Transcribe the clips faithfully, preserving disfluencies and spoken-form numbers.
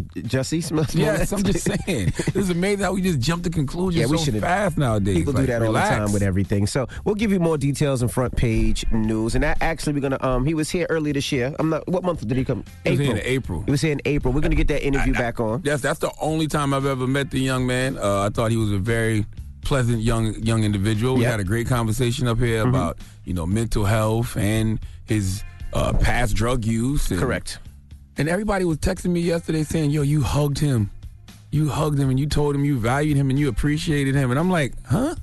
Jussie Smollett? Yes, I'm just saying. It's amazing how we just jump to conclusions Yeah, we so shouldn't. fast nowadays. People Like, do that relax. all the time with everything. So we'll give you more details in front page news. And that actually, we're gonna. Um, he was here earlier this year. I'm not. What month did he come? He was April. here in April. He was here in April. We're gonna get that interview I- I- back on. Yes, that's the only time I've ever met the young man. Uh, I thought he was a very pleasant young young individual. We Yep. had a great conversation up here Mm-hmm. about you know mental health and his uh, past drug use. And, Correct. And everybody was texting me yesterday saying, "Yo, you hugged him, you hugged him, and you told him you valued him and you appreciated him." And I'm like, "Huh?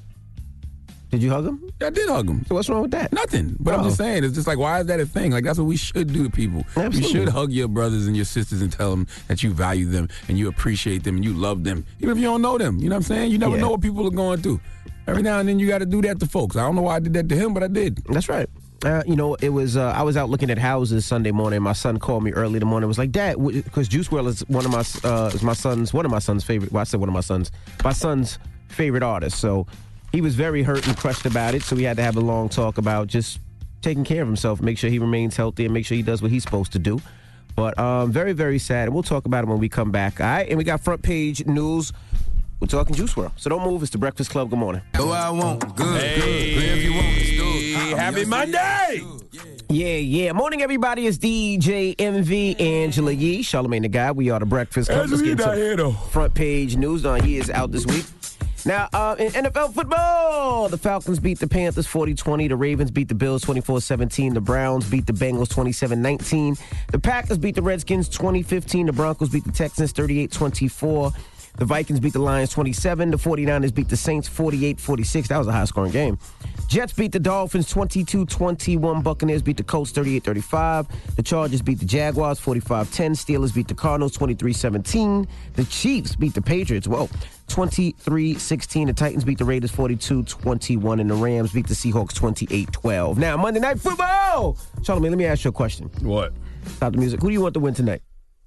Did you hug him? I did hug him. So what's wrong with that? Nothing. But I'm Oh. just saying, it's just like, why is that a thing? Like, that's what we should do to people. Absolutely. You should hug your brothers and your sisters and tell them that you value them and you appreciate them and you love them. Even if you don't know them. You know what I'm saying? You never Yeah. know what people are going through. Every now and then you got to do that to folks. I don't know why I did that to him, but I did. That's right. Uh, you know, it was. Uh, I was out looking at houses Sunday morning. My son called me early in the morning. Was like, "Dad," because Juice world is one of my uh, is my son's one of my son's favorite. Well, I said one of my sons, my son's favorite artists. So he was very hurt and crushed about it. So we had to have a long talk about just taking care of himself, make sure he remains healthy, and make sure he does what he's supposed to do. But um, very, very sad. And we'll talk about it when we come back. All right, and we got front page news. We're talking Juice world. So don't move. It's the Breakfast Club. Good morning. Oh, I want good, good. If you want, let's do it. Happy Monday! Yeah, yeah. Morning, everybody. It's D J M V, Angela Yee, Charlamagne the Guy. We are the Breakfast Club. Angela Let's Yee get not into here, though. front page news. No, he is out this week. Now, uh, in N F L football, the Falcons beat the Panthers forty twenty. The Ravens beat the Bills twenty-four seventeen. The Browns beat the Bengals twenty-seven nineteen. The Packers beat the Redskins twenty fifteen. The Broncos beat the Texans thirty-eight twenty-four. The Vikings beat the Lions twenty-seven. The 49ers beat the Saints forty-eight forty-six. That was a high-scoring game. Jets beat the Dolphins twenty-two twenty-one. Buccaneers beat the Colts thirty-eight thirty-five. The Chargers beat the Jaguars forty-five ten. Steelers beat the Cardinals twenty-three seventeen. The Chiefs beat the Patriots, whoa, twenty-three sixteen. The Titans beat the Raiders forty-two twenty-one. And the Rams beat the Seahawks twenty-eight twelve. Now, Monday Night Football! Charlamagne, let me ask you a question. What? Stop the music. Who do you want to win tonight?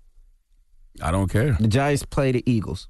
I don't care. The Giants play the Eagles.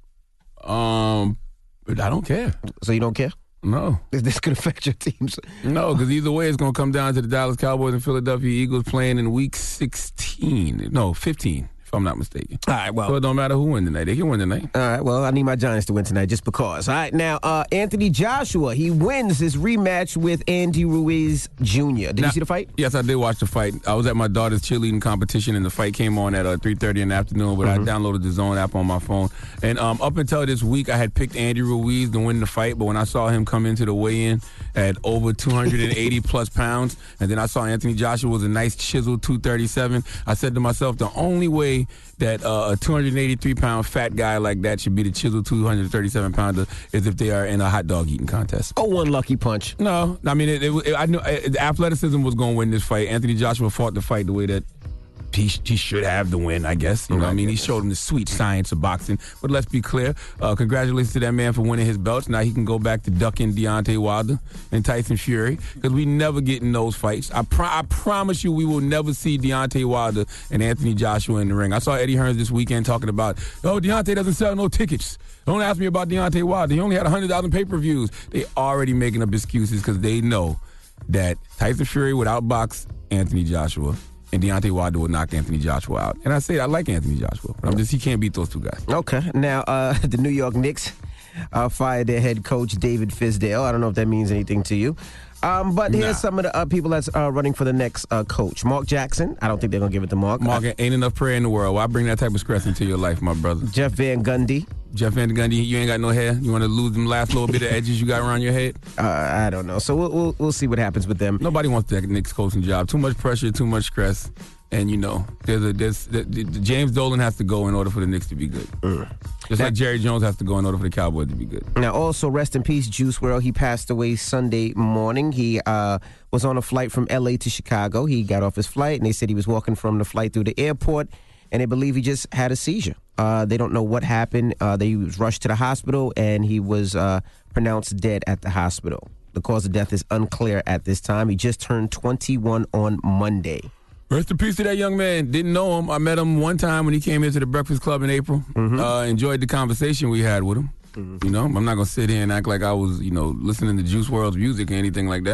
Um, but I don't care. So you don't care? No. This, this could affect your teams. No, because either way, it's going to come down to the Dallas Cowboys and Philadelphia Eagles playing in week sixteen. No, fifteen, if I'm not mistaken. All right, well. So it don't matter who wins tonight. They can win tonight. All right, well, I need my Giants to win tonight just because. All right, now, uh, Anthony Joshua, he wins his rematch with Andy Ruiz Junior Did Now- you see the fight? Yes, I did watch the fight. I was at my daughter's cheerleading competition, and the fight came on at uh, three thirty in the afternoon, but Mm-hmm. I downloaded the Zone app on my phone. And um, up until this week, I had picked Andy Ruiz to win the fight, but when I saw him come into the weigh-in at over two hundred eighty plus pounds, and then I saw Anthony Joshua was a nice chiseled two thirty-seven, I said to myself, the only way that uh, a two hundred eighty-three pound fat guy like that should be the chiseled two hundred thirty-seven pounder is if they are in a hot dog eating contest. Oh, one lucky punch. No, I mean, it, it, it, I knew it, athleticism was going to win this fight. Anthony Joshua fought the fight the way that he, he should have the win, I guess. You know, what I mean, he showed him the sweet science of boxing. But let's be clear, uh, congratulations to that man for winning his belts. Now he can go back to ducking Deontay Wilder and Tyson Fury because we never get in those fights. I, pro- I promise you, we will never see Deontay Wilder and Anthony Joshua in the ring. I saw Eddie Hearns this weekend talking about, oh, Deontay doesn't sell no tickets. Don't ask me about Deontay Wilder. He only had one hundred thousand pay-per-views. They already making up excuses because they know that Tyson Fury would outbox Anthony Joshua and Deontay Wilder would knock Anthony Joshua out. And I say I like Anthony Joshua, but I'm just he can't beat those two guys. Okay, now, uh, the New York Knicks uh, fired their head coach, David Fizdale. I don't know if that means anything to you. Um, but here's Nah. some of the uh, people that's uh, running for the next uh, coach. Mark Jackson. I don't think they're going to give it to Mark. Mark, Uh, ain't enough prayer in the world. Why bring that type of stress into your life, my brother? Jeff Van Gundy. Jeff Van Gundy, you ain't got no hair. You want to lose them last little bit of edges you got around your head? Uh, I don't know. So we'll, we'll we'll see what happens with them. Nobody wants that Knicks coaching job. Too much pressure, too much stress. And, you know, there's a there's the, the, the James Dolan has to go in order for the Knicks to be good. Mm. Just like Jerry Jones has to go in order for the Cowboys to be good. Now, also, rest in peace, Juice world. He passed away Sunday morning. He uh, was on a flight from L A to Chicago. He got off his flight, and they said he was walking from the flight through the airport, and they believe he just had a seizure. Uh, they don't know what happened. Uh, they was rushed to the hospital, and he was uh, pronounced dead at the hospital. The cause of death is unclear at this time. He just turned twenty-one on Monday. Rest in peace to that young man. Didn't know him. I met him one time when he came into the Breakfast Club in April. Mm-hmm. Uh, enjoyed the conversation we had with him. Mm-hmm. You know, I'm not going to sit here and act like I was, you know, listening to Juice world's music or anything like that.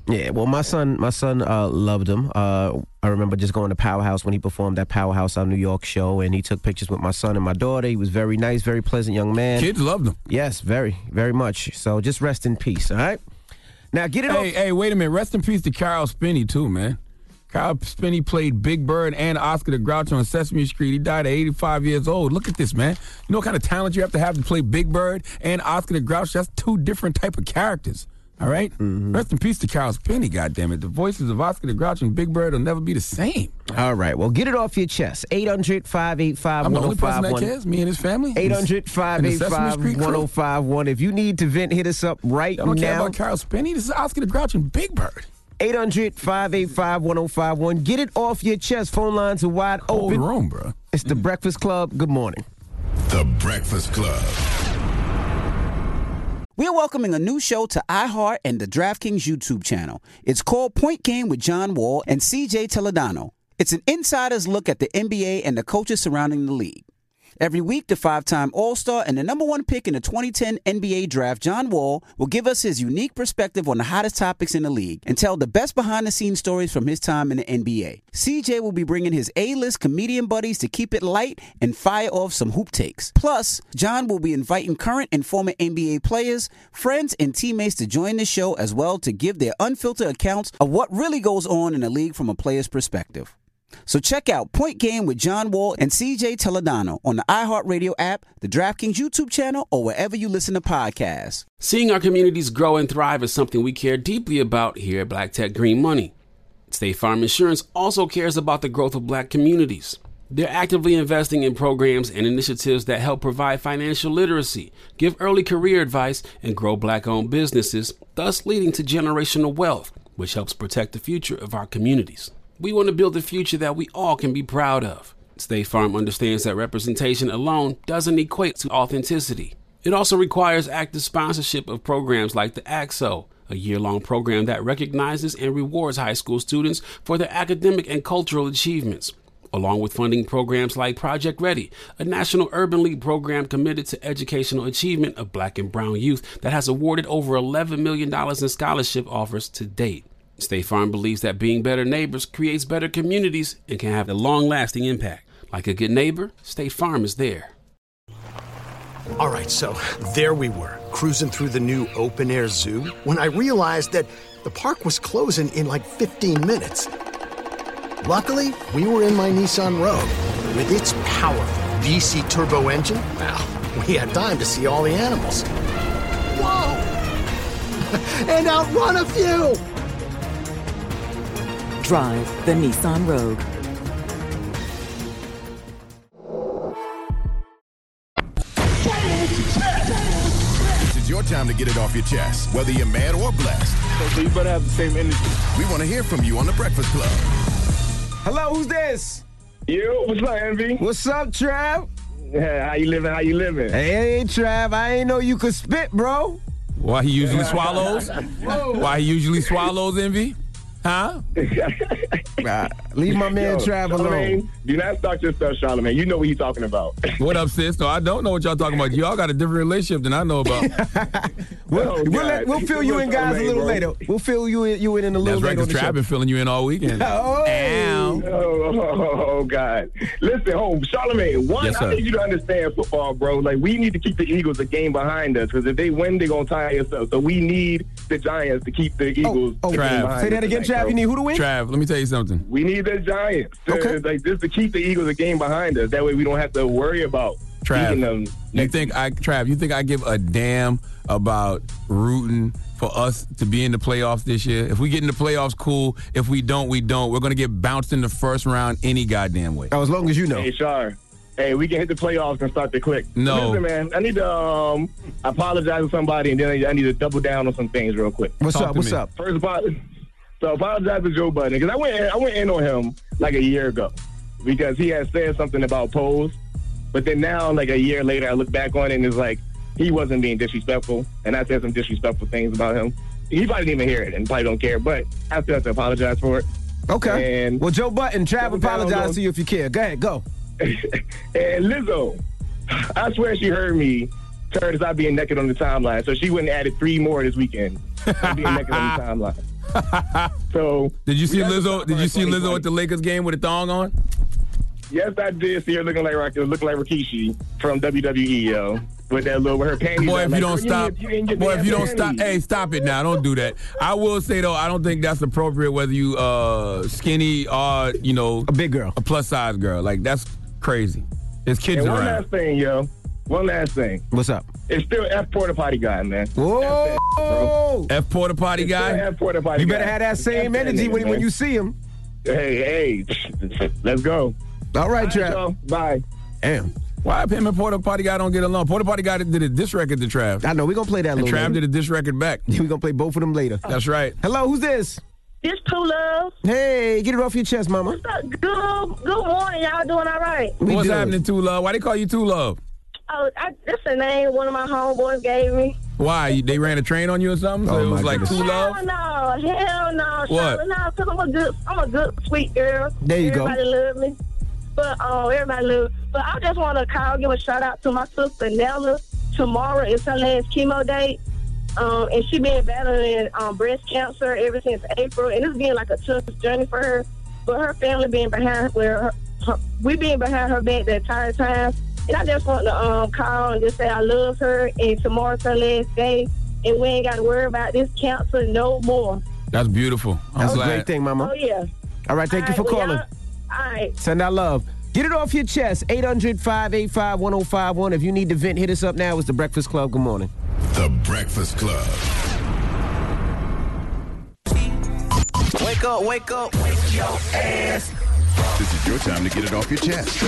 Yeah, well, my son, my son uh, loved him. Uh, I remember just going to Powerhouse when he performed at Powerhouse, our New York show, and he took pictures with my son and my daughter. He was very nice, very pleasant young man. Kids loved him. Yes, very, very much. So just rest in peace, all right? Now, get it Hey, off. hey, wait a minute. Rest in peace to Carl Spinney, too, man. Carl Spinney played Big Bird and Oscar the Grouch on Sesame Street. He died at eighty-five years old. Look at this, man. You know what kind of talent you have to have to play Big Bird and Oscar the Grouch? That's two different type of characters. All right? Mm-hmm. Rest in peace to Carl Spinney, goddammit. The voices of Oscar the Grouch and Big Bird will never be the same. All right. Well, get it off your chest. eight hundred, five eight five, I'm the one oh only person five one. that cares, me and his family. eight hundred, five eight five, one oh five one. If you need to vent, hit us up right I don't now. care about Carl Spinney. This is Oscar the Grouch and Big Bird. eight hundred, five eight five, one oh five one. Get it off your chest. Phone lines are wide Hold open. the room, bro. It's the Breakfast Club. Good morning. The Breakfast Club. We're welcoming a new show to iHeart and the DraftKings YouTube channel. It's called Point Game with John Wall and C J Toledano. It's an insider's look at the N B A and the coaches surrounding the league. Every week, the five-time All-Star and the number one pick in the twenty ten N B A draft, John Wall, will give us his unique perspective on the hottest topics in the league and tell the best behind-the-scenes stories from his time in the N B A. C J will be bringing his A-list comedian buddies to keep it light and fire off some hoop takes. Plus, John will be inviting current and former N B A players, friends, and teammates to join the show as well to give their unfiltered accounts of what really goes on in the league from a player's perspective. So check out Point Game with John Wall and C J Toledano on the iHeartRadio app, the DraftKings YouTube channel, or wherever you listen to podcasts. Seeing our communities grow and thrive is something we care deeply about here at Black Tech Green Money. State Farm Insurance also cares about the growth of Black communities. They're actively investing in programs and initiatives that help provide financial literacy, give early career advice, and grow Black-owned businesses, thus leading to generational wealth, which helps protect the future of our communities. We want to build a future that we all can be proud of. State Farm understands that representation alone doesn't equate to authenticity. It also requires active sponsorship of programs like the A X O, a year-long program that recognizes and rewards high school students for their academic and cultural achievements, along with funding programs like Project Ready, a National Urban League program committed to educational achievement of Black and brown youth that has awarded over eleven million dollars in scholarship offers to date. State Farm believes that being better neighbors creates better communities and can have a long-lasting impact. Like a good neighbor, State Farm is there. All right, so there we were, cruising through the new open-air zoo, when I realized that the park was closing in like fifteen minutes. Luckily, we were in my Nissan Rogue. With its powerful V C turbo engine, well, we had time to see all the animals. Whoa! And outrun a few! Drive the Nissan Rogue. This is your time to get it off your chest, whether you're mad or blessed. So you better have the same energy. We want to hear from you on The Breakfast Club. Hello, who's this? Yo, what's up, Envy? What's up, Trav? Yeah, how you living? How you living? Hey, Trav, I ain't know you could spit, bro. Why he usually swallows? Why he usually swallows, Envy? Huh? Nah, leave my man Yo, Trav alone. Do not start your stuff, Charlamagne. You know what he's talking about. What up, sis? No, I don't know what y'all talking about. Y'all got a different relationship than I know about. we'll, Oh, we'll, let, we'll fill you in, guys, a little bro. later. We'll fill you in, you in, in a little That's right, later. because Trav been filling you in all weekend. Oh. Ow. Oh, oh, oh, God. Listen, home, Charlamagne, one, Yes, I sir. need you to understand football, bro. Like, we need to keep the Eagles a game behind us, because if they win, they're going to tire us up. So we need the Giants to keep the Eagles Oh, a game Trav. behind say that us again, tonight, Trav. bro. You need who to win? Trav, let me tell you something. We need the Giants. To, Okay. Like, just to keep the Eagles a game behind us. That way we don't have to worry about beating them. Trav, you think I, Trav, you think I give a damn about rooting for us to be in the playoffs this year? If we get in the playoffs, cool. If we don't, we don't. We're going to get bounced in the first round any goddamn way. Oh, as long as you know. Hey, Char. Hey, we can hit the playoffs and start to click. No. Listen, man, I need to um, apologize to somebody, and then I, I need to double down on some things real quick. What's Talk up? to What's me. up? First, apo- so apologize to Joe Budden, because I went, I went in on him like a year ago because he had said something about Pose. But then now, like a year later, I look back on it and it's like he wasn't being disrespectful, and I said some disrespectful things about him. He probably didn't even hear it and probably don't care, but I still have to apologize for it. Okay. And well, Joe Button, Trav, Double down apologize on- to you if you care. Go ahead, go. And Lizzo, I swear she heard me turn to stop being naked on the timeline, so she went and added three more this weekend. Being naked on the timeline. So did you see we have to Lizzo? talk Did you about see twenty Lizzo at the Lakers game with a thong on? Yes, I did see her looking like looking like Rikishi from W W E, yo. With that little, with her panties. Boy, if like, you don't stop, you didn't get boy, the if you don't panties. stop, hey, stop it now. Don't do that. I will say though, I don't think that's appropriate whether you uh skinny or you know a big girl, a plus size girl. Like that's crazy. There's kids and one around. last thing, yo. One last thing. What's up? It's still F porta potty guy, man. Whoa! Bro. F porta potty It's guy. still F porta potty You guy. better have that same F energy when, man. when you see him. Hey, hey, let's go. All right, Trav. Yo. Bye. Damn. Why him and Porta Potty guy don't get along? Porta Potty guy did a diss record to Trav. I know. We're going to play that and later. Trav did a diss record back. We're going to play both of them later. That's right. Hello, who's this? This True Love. Hey, get it off your chest, mama. What's up? Good, good morning. Y'all doing all right? We What's do. happening, Two Love? Why they call you Two Love? Oh, I, that's the name one of my homeboys gave me. Why? They ran a train on you or something? So Oh, it was my like goodness. Two Love? Hell no, hell no. What? Charlotte, no, because I'm a good, I'm a good, sweet girl. There you go. Everybody love me. But um, everybody love. But I just want to call, give a shout out to my sister Nella. Tomorrow is her last chemo date. Um, and she been battling um, breast cancer ever since April, and it's been like a tough journey for her. But her family being behind, where her, her, we being behind her back the entire time. And I just want to um, call and just say I love her, and tomorrow's her last day, and we ain't got to worry about this cancer no more. That's beautiful. I'm That's glad. a great thing, mama. Oh yeah. All right, thank All you for right, well, calling. y'all- All right. Send out love. Get it off your chest. eight hundred, five eight five, one oh five one. If you need to vent, hit us up now. It's The Breakfast Club. Good morning. The Breakfast Club. Wake up, wake up. Wake your ass. This is your time to get it off your chest.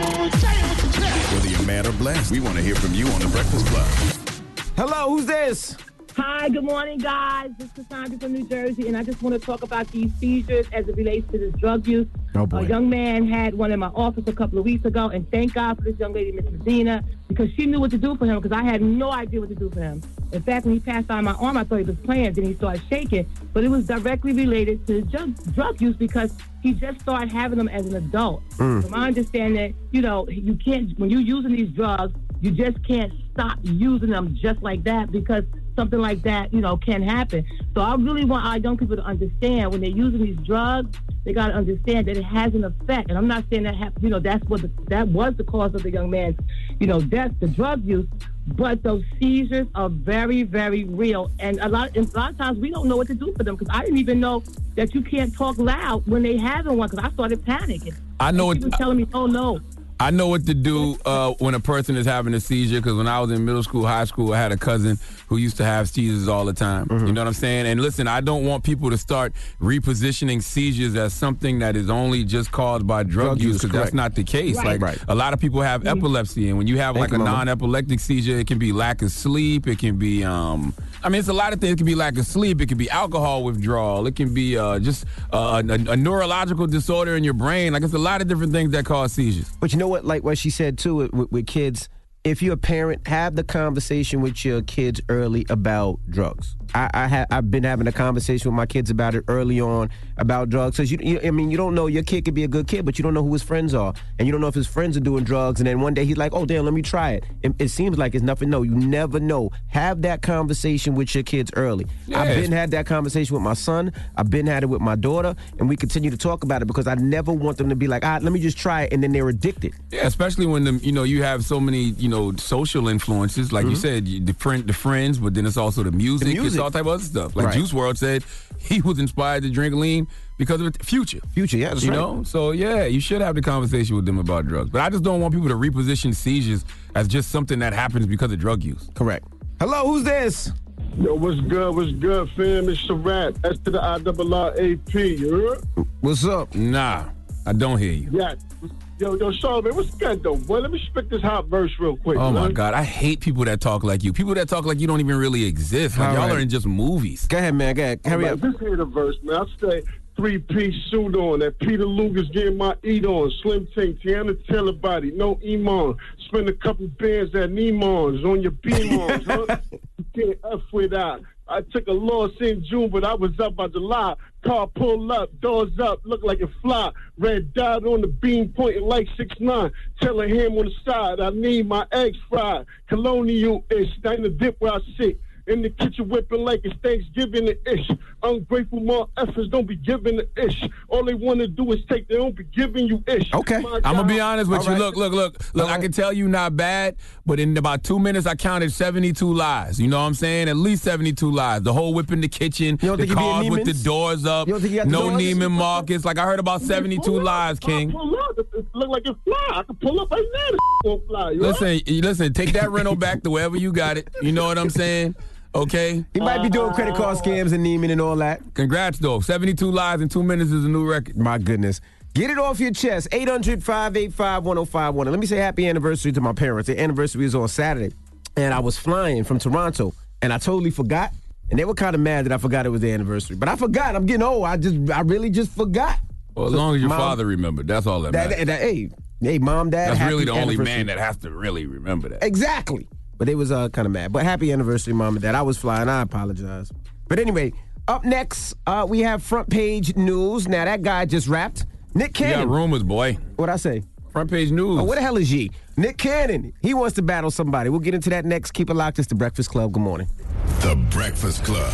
Whether you're mad or blessed, we want to hear from you on The Breakfast Club. Hello, who's this? Hi, good morning, guys. This is Cassandra from New Jersey, and I just want to talk about these seizures as it relates to this drug use. Oh, boy. A young man had one in my office a couple of weeks ago, and thank God for this young lady, Miss Medina, because she knew what to do for him, because I had no idea what to do for him. In fact, when he passed out my arm, I thought he was playing, then he started shaking, but it was directly related to drug, drug use because he just started having them as an adult. Mm. From my understanding, you know, you can't, when you're using these drugs, you just can't stop using them just like that because something like that, you know, can happen. So I really want our young people to understand when they're using these drugs, they got to understand that it has an effect. And I'm not saying that, hap- you know, that's what the, that was the cause of the young man's, you know, death, the drug use. But those seizures are very, very real. And a lot, and a lot of times we don't know what to do for them because I didn't even know that you can't talk loud when they having one because I started panicking. I know and it. She was telling me, oh, no. I know what to do uh, when a person is having a seizure because when I was in middle school, high school, I had a cousin who used to have seizures all the time. Mm-hmm. You know what I'm saying? And listen, I don't want people to start repositioning seizures as something that is only just caused by drug, Drug use use, because that's correct. not the case. Right. Like Right. a lot of people have Mm-hmm. epilepsy, and when you have Thank like you, a Mama. non-epileptic seizure, it can be lack of sleep. It can be, um, I mean, it's a lot of things. It can be lack of sleep. It can be alcohol withdrawal. It can be uh, just uh, a, a neurological disorder in your brain. Like it's a lot of different things that cause seizures. But you know what, like what she said too with, with, with kids, if you're a parent, have the conversation with your kids early about drugs. I, I ha- I've been having a conversation with my kids about it early on about drugs. Because you, you, I mean, you don't know, your kid could be a good kid, but you don't know who his friends are. And you don't know if his friends are doing drugs. And then one day he's like, oh, damn, let me try it. It, it seems like it's nothing. No, you never know. Have that conversation with your kids early. Yeah. I've been had that conversation with my son. I've been had it with my daughter. And we continue to talk about it because I never want them to be like, ah, let me just try it. And then they're addicted. Yeah, especially when the you know you have so many you know social influences, like you said, you- the friend, the friends, but then it's also the music, The music. it's all type of other stuff. Like Right. Juice world said, he was inspired to drink lean because of the Future. Future, yeah, that's you right. know. So yeah, you should have the conversation with them about drugs. But I just don't want people to reposition seizures as just something that happens because of drug use. Correct. Hello, who's this? Yo, what's good? What's good, fam? It's Sharad. S to the I double R A P. You heard? What's up? Nah, I don't hear you. Yeah. Yo, yo, Charlamagne, what's good though, boy? Let me spit this hot verse real quick. Oh my man. God, I hate people that talk like you. People that talk like you don't even really exist. Like All y'all right. are in just movies. Go ahead, man. Go ahead. Hurry All up. right, This here the verse, man. I say three-piece suit on, that Peter Luger's getting my eat on, Slim Tank, Tiana Taylor body, no Iman. Spend a couple bands at Nemon's on your B-Mons, huh? You can't F with that. I took a loss in June, but I was up by July. Car pull up, doors up, look like a fly. Red dot on the beam, pointing like six nine. Telling him on the side, I need my eggs fried. Colonial-ish, that in the dip where I sit. In the kitchen whipping like it's Thanksgiving the ish. Ungrateful motherfuckers don't be giving the ish. All they want to do is take, they don't be giving you ish. Okay. I'm going to be honest with All you. Right. Look, look, look. Look, right. I can tell you not bad, but in about two minutes I counted seventy-two lies. You know what I'm saying? At least seventy-two lies. The whole whip in the kitchen, the cars with the doors up, no Neiman Marcus. Like I heard about seventy-two lies, King. Pull up. It look like it's fly. I can pull up right now. This won't fly. Listen, right? listen, take that rental back to wherever you got it. You know what I'm saying? Okay. He might be doing credit card scams and Neiman and all that. Congrats, though. seventy-two lies in two minutes is a new record. My goodness. Get it off your chest. eight hundred, five eight five, one oh five one. And let me say happy anniversary to my parents. Their anniversary was on Saturday. And I was flying from Toronto. And I totally forgot. And they were kind of mad that I forgot it was their anniversary. But I forgot. I'm getting old. I just, I really just forgot. Well, as so, long as your Mom, father remembered, that's all that matters. That, that, hey, hey, Mom, Dad, that's really the only man that has to really remember that. Exactly. But they was uh, kind of mad. But happy anniversary, Mom and Dad. I was flying. I apologize. But anyway, up next, uh, we have front page news. Now, that guy just rapped. Nick Cannon. You got rumors, boy. What'd I say? Front page news. Oh, what the hell is G? Nick Cannon. He wants to battle somebody. We'll get into that next. Keep it locked. It's The Breakfast Club. Good morning. The Breakfast Club.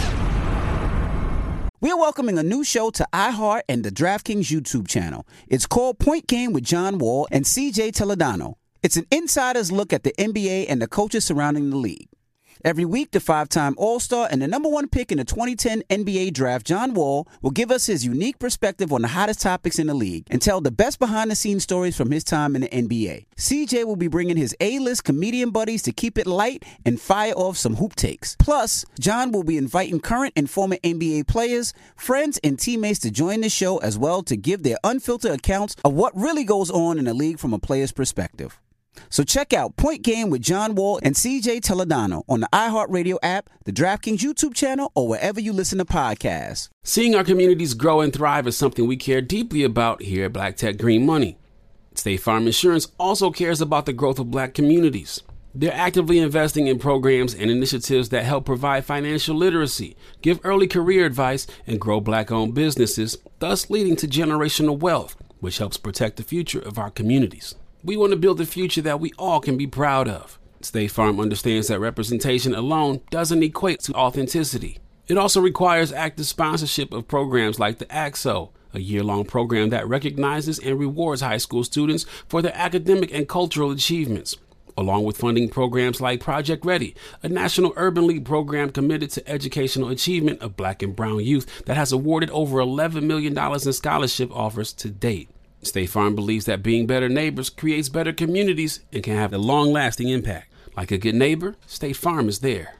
We're welcoming a new show to iHeart and the DraftKings YouTube channel. It's called Point Game with John Wall and C J Toledano. It's an insider's look at the N B A and the coaches surrounding the league. Every week, the five-time All-Star and the number one pick in the twenty ten N B A draft, John Wall, will give us his unique perspective on the hottest topics in the league and tell the best behind-the-scenes stories from his time in the N B A. C J will be bringing his A-list comedian buddies to keep it light and fire off some hoop takes. Plus, John will be inviting current and former N B A players, friends, and teammates to join the show as well to give their unfiltered accounts of what really goes on in the league from a player's perspective. So check out Point Game with John Wall and C J Toledano on the iHeartRadio app, the DraftKings YouTube channel, or wherever you listen to podcasts. Seeing our communities grow and thrive is something we care deeply about here at Black Tech Green Money. State Farm Insurance also cares about the growth of black communities. They're actively investing in programs and initiatives that help provide financial literacy, give early career advice, and grow black-owned businesses, thus leading to generational wealth, which helps protect the future of our communities. We want to build a future that we all can be proud of. State Farm understands that representation alone doesn't equate to authenticity. It also requires active sponsorship of programs like the A X O, a year-long program that recognizes and rewards high school students for their academic and cultural achievements, along with funding programs like Project Ready, a National Urban League program committed to educational achievement of black and brown youth that has awarded over eleven million dollars in scholarship offers to date. State Farm believes that being better neighbors creates better communities and can have a long-lasting impact. Like a good neighbor, State Farm is there.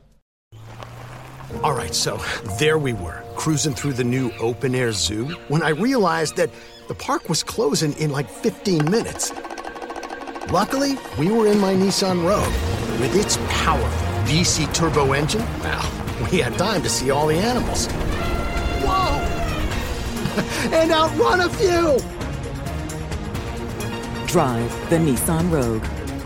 All right, so there we were, cruising through the new open-air zoo, when I realized that the park was closing in like fifteen minutes. Luckily, we were in my Nissan Rogue. With its powerful V C turbo engine, well, we had time to see all the animals. Whoa! And outrun a few! Drive the Nissan Rogue.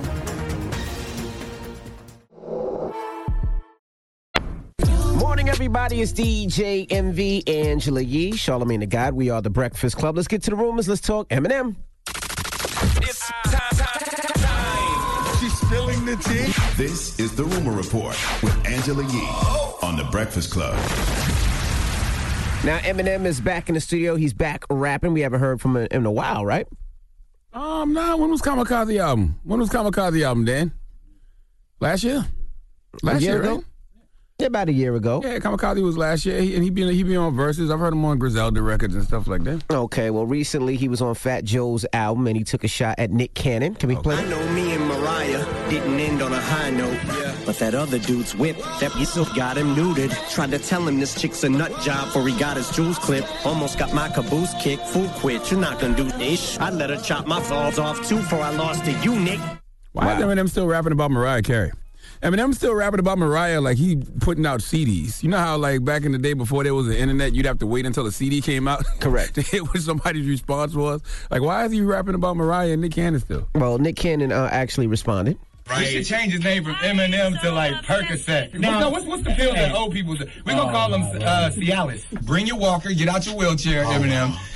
Morning, everybody. It's D J M V, Angela Yee, Charlamagne the God. We are the Breakfast Club. Let's get to the rumors. Let's talk Eminem. It's time, time, time. She's spilling the tea. This is the Rumor Report with Angela Yee on the Breakfast Club. Now, Eminem is back in the studio. He's back rapping. We haven't heard from him in a while, right? Um, nah, when was Kamikaze album? When was Kamikaze album, Dan? Last year? Last year, ago? right? Yeah, about a year ago. Yeah, Kamikaze was last year, he, and he be he be on Versus. I've heard him on Griselda records and stuff like that. Okay, well, recently he was on Fat Joe's album, and he took a shot at Nick Cannon. Can we okay. play I know me and Mariah didn't end on a high note, yeah. But that other dude's whip, that yourself got him neutered. Tried to tell him this chick's a nut job before he got his jewels clipped. Almost got my caboose kicked. Fool quit, you're not gonna do this. I let her chop my balls off too before I lost to you, Nick. Why wow. is Eminem still rapping about Mariah Carey? Eminem's still rapping about Mariah like he putting out C Ds. You know how like back in the day before there was the internet, you'd have to wait until a C D came out? Correct. To hear what somebody's response was? Like, why is he rapping about Mariah and Nick Cannon still? Well, Nick Cannon uh, actually responded. Right. We should change his name from Eminem to like Percocet. Now, no, what's, what's the pill that old people do? We're going to call him uh, Cialis. Bring your walker, get out your wheelchair, Eminem.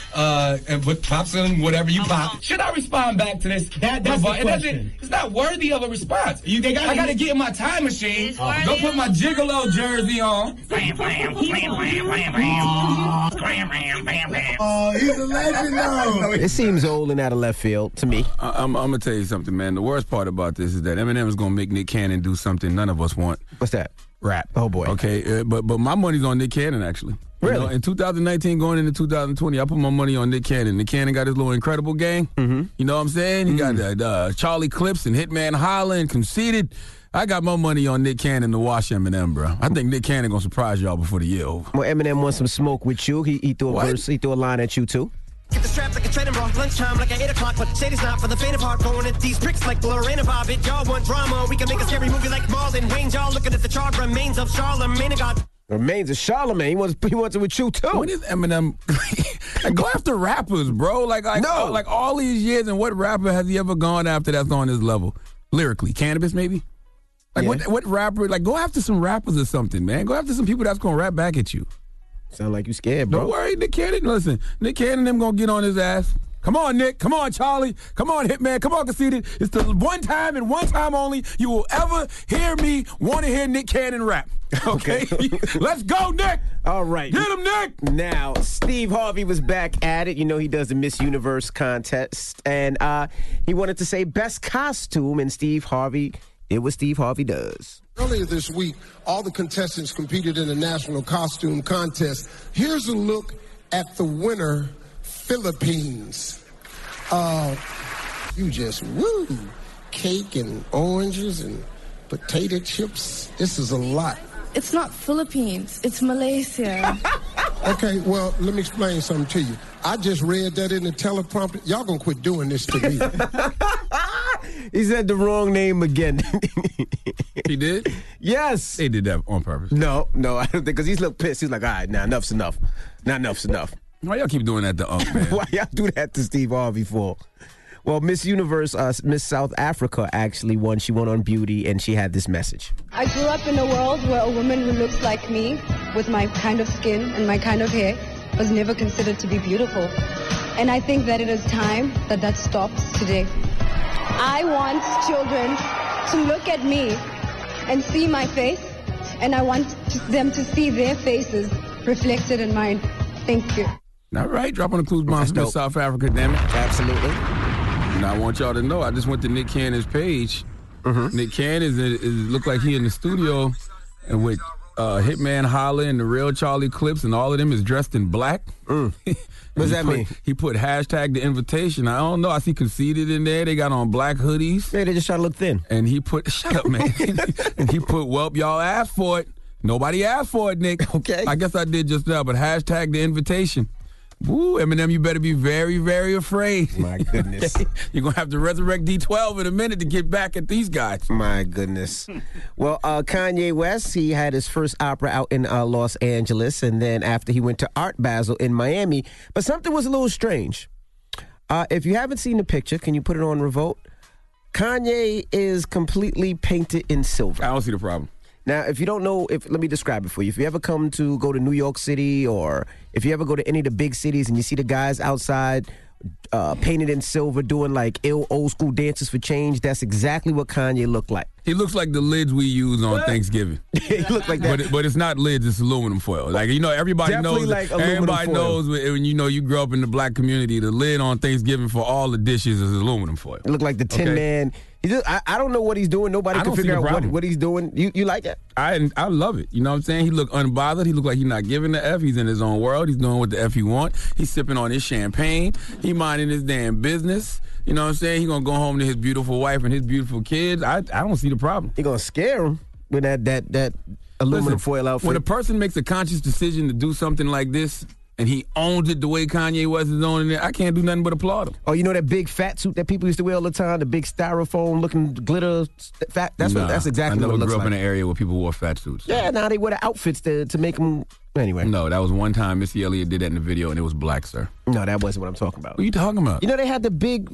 uh, and put pops in whatever you pop. Should I respond back to this? That, that's no, the it question. It's not worthy of a response. You, they gotta, I got to get in my time machine, uh, go put my Gigolo jersey on. Bam, bam, bam, bam, bam, bam. Bam, bam, bam, bam. Oh, he's a legend now. It seems old and out of left field to me. I, I'm, I'm going to tell you something, man. The worst part about this is that Eminem is going to make Nick Cannon do something none of us want. What's that? Rap. Oh, boy. Okay, uh, but but my money's on Nick Cannon, actually. Really? You know, in two thousand nineteen, going into two thousand twenty, I put my money on Nick Cannon. Nick Cannon got his little Incredible gang. Mm-hmm. You know what I'm saying? He Mm-hmm. got uh, uh, Charlie Clips and Hitman Holla and Conceited. I got my money on Nick Cannon to wash Eminem, bro. I think Nick Cannon going to surprise y'all before the year over. Well, Eminem wants some smoke with you. He, he threw a What? verse, he threw a line at you, too. Get the straps like a trading bra, lunchtime like at eight o'clock, but Shady's not for the faint of heart. Going at these pricks like Blur and a Bob. It y'all want drama, we can make a scary movie like Marlon Wayne. Y'all looking at the charred remains of Charlemagne God. Remains of Charlemagne. He wants, he wants it with you, too. When is Eminem... like, go after rappers, bro. Like, like, No. like all these years, and what rapper has he ever gone after that's on his level? Lyrically. Cannabis, maybe? Like, Yeah. what, what rapper... Like, go after some rappers or something, man. Go after some people that's going to rap back at you. Sound like you scared, bro. Don't worry, Nick Cannon. Listen, Nick Cannon them gonna get on his ass. Come on, Nick. Come on, Charlie. Come on, Hitman. Come on, Conceited. It's the one time and one time only you will ever hear me want to hear Nick Cannon rap. Okay? Let's go, Nick. All right. Get him, Nick. Now, Steve Harvey was back at it. You know, he does the Miss Universe contest. And uh, he wanted to say best costume, and Steve Harvey did what Steve Harvey does. Earlier this week, all the contestants competed in the national costume contest. Here's a look at the winner, Philippines. Uh, you just, woo, cake and oranges and potato chips. This is a lot. It's not Philippines, it's Malaysia. Okay, well, let me explain something to you. I just read that in the teleprompter. Y'all gonna quit doing this to me. He said the wrong name again. He did? Yes. They did that on purpose. No, no, I don't think, because he's looked pissed. He's like, all right, now enough's enough. Now enough's enough. Why y'all keep doing that to Unc, man? Why y'all do that to Steve Harvey for? Well, Miss Universe, uh, Miss South Africa actually won. She won on beauty, and she had this message. I grew up in a world where a woman who looks like me, with my kind of skin and my kind of hair, was never considered to be beautiful. And I think that it is time that that stops today. I want children to look at me and see my face, and I want to, them to see their faces reflected in mine. Thank you. All right, drop on the clues bomb, Miss South Africa, damn it. Absolutely. And I want y'all to know, I just went to Nick Cannon's page. Mm-hmm. Nick Cannon is, is look like he in the studio, and with uh, Hitman Holla and the real Charlie Clips, and all of them is dressed in black. Mm. What does that put, mean? He put hashtag the invitation. I don't know. I see Conceited in there. They got on black hoodies. Yeah, they just try to look thin. And he put, shut up, man. And he put, well, y'all asked for it. Nobody asked for it, Nick. Okay. I guess I did just now, but hashtag the invitation. Woo, Eminem, you better be very, very afraid. My goodness. You're going to have to resurrect D twelve in a minute to get back at these guys. My goodness. Well, uh, Kanye West, he had his first opera out in uh, Los Angeles, and then after he went to Art Basel in Miami. But something was a little strange. Uh, if you haven't seen the picture, can you put it on Revolt? Kanye is completely painted in silver. I don't see the problem. Now, if you don't know, if let me describe it for you. If you ever come to go to New York City, or if you ever go to any of the big cities and you see the guys outside uh, painted in silver doing like ill old school dances for change, that's exactly what Kanye looked like. He looks like the lids we use on Thanksgiving. He looked like that. But, it, but it's not lids, it's aluminum foil. Like, you know, everybody Definitely knows. like aluminum everybody foil. knows when, when you know you grew up in the black community, the lid on Thanksgiving for all the dishes is aluminum foil. It looked like the Tin Okay? Man. He just, I, I don't know what he's doing. Nobody I can don't see figure the out what, problem. what he's doing. You you like it? I I love it. You know what I'm saying? He look unbothered. He look like he's not giving the F. He's in his own world. He's doing what the F he want. He's sipping on his champagne. He minding his damn business. You know what I'm saying? He gonna go home to his beautiful wife and his beautiful kids. I I don't see the problem. He gonna scare him with that that that aluminum Listen, foil outfit. when a person makes a conscious decision to do something like this, and he owns it the way Kanye West is owning it, I can't do nothing but applaud him. Oh, you know that big fat suit that people used to wear all the time, the big styrofoam looking glitter fat. That's Nah, what. That's exactly I never what it looks grew up like. in an area where people wore fat suits. Yeah, now they wear the outfits to to make them. Anyway, No, that was one time Missy Elliott did that in the video, and it was black, sir. no, that wasn't what I'm talking about. What are you talking about? You know they had the big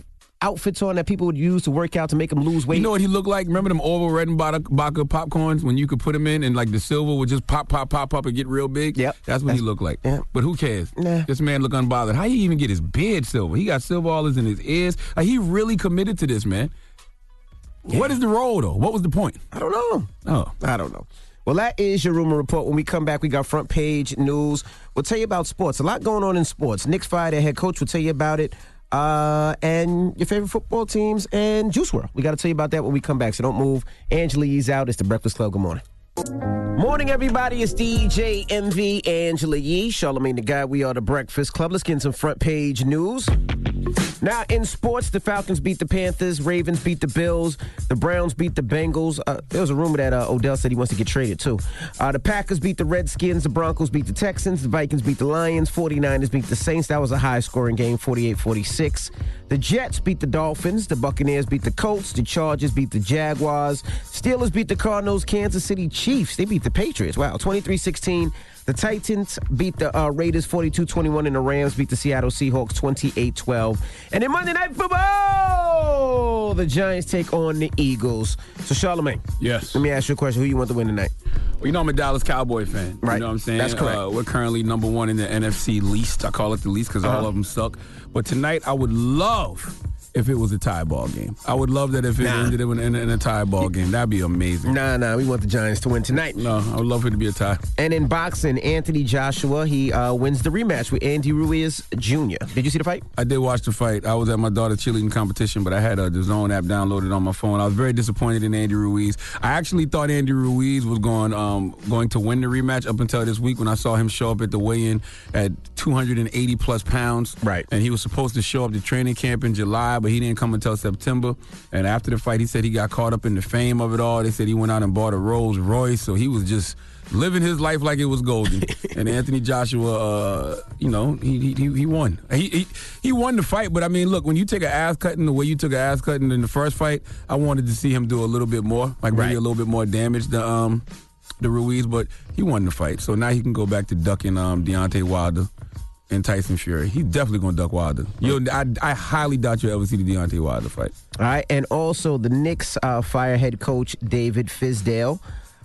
outfits on that people would use to work out to make them lose weight. You know what he looked like? Remember them Orville Redenbacher popcorns when you could put them in and like the silver would just pop, pop, pop, pop and get real big? Yep. That's what That's, he looked like. Yeah. But who cares? Nah. This man look unbothered. How he even get his beard silver? He got silver all in his ears. Like, he really committed to this, man. Yeah. What is the role, though? What was the point? I don't know. Oh. I don't know. Well, that is your Rumor Report. When we come back, we got front page news. We'll tell you about sports. A lot going on in sports. Knicks fired their head coach. We'll tell you about it. Uh, and your favorite football teams and Juice world. We got to tell you about that when we come back, so don't move. Angela Yee's out. It's the Breakfast Club. Good morning. Morning, everybody. It's D J M V, Angela Yee, Charlamagne the Guy. We are the Breakfast Club. Let's get in some front page news. Now, in sports, the Falcons beat the Panthers, Ravens beat the Bills, the Browns beat the Bengals. Uh, there was a rumor that uh, Odell said he wants to get traded, too. Uh, the Packers beat the Redskins, the Broncos beat the Texans, the Vikings beat the Lions, forty-niners beat the Saints. That was a high-scoring game, forty-eight forty-six. The Jets beat the Dolphins, the Buccaneers beat the Colts, the Chargers beat the Jaguars, Steelers beat the Cardinals, Kansas City Chiefs, they beat the Patriots. Wow, twenty-three sixteen. The Titans beat the uh, Raiders forty-two twenty-one, and the Rams beat the Seattle Seahawks twenty-eight twelve. And in Monday Night Football, the Giants take on the Eagles. So, Charlamagne. Yes. Let me ask you a question. Who you want to win tonight? Well, you know I'm a Dallas Cowboy fan. Right. You know what I'm saying? That's correct. Uh, we're currently number one in the N F C least. I call it the least because uh-huh. all of them suck. But tonight, I would love if it was a tie ball game. I would love that if it nah. ended in, in, in a tie ball game. That'd be amazing. Nah, nah. We want the Giants to win tonight. No, I would love for it to be a tie. And in boxing, Anthony Joshua, he uh, wins the rematch with Andy Ruiz Junior Did you see the fight? I did watch the fight. I was at my daughter's cheerleading competition, but I had uh, the Zone app downloaded on my phone. I was very disappointed in Andy Ruiz. I actually thought Andy Ruiz was going um, going to win the rematch up until this week when I saw him show up at the weigh-in at two hundred eighty plus pounds. Right. And he was supposed to show up to training camp in July, but he didn't come until September. And after the fight, he said he got caught up in the fame of it all. They said he went out and bought a Rolls Royce, so he was just living his life like it was golden. And Anthony Joshua, uh, you know, he he he won. He, he he won the fight. But I mean, look, when you take an ass cutting the way you took an ass cutting in the first fight, I wanted to see him do a little bit more, like maybe right. a little bit more damage to um the Ruiz. But he won the fight, so now he can go back to ducking um Deontay Wilder and Tyson Fury. He's definitely going to duck Wilder. You'll, I, I highly doubt you'll ever see the Deontay Wilder fight. All right, and also the Knicks uh, fire head coach David Fizdale.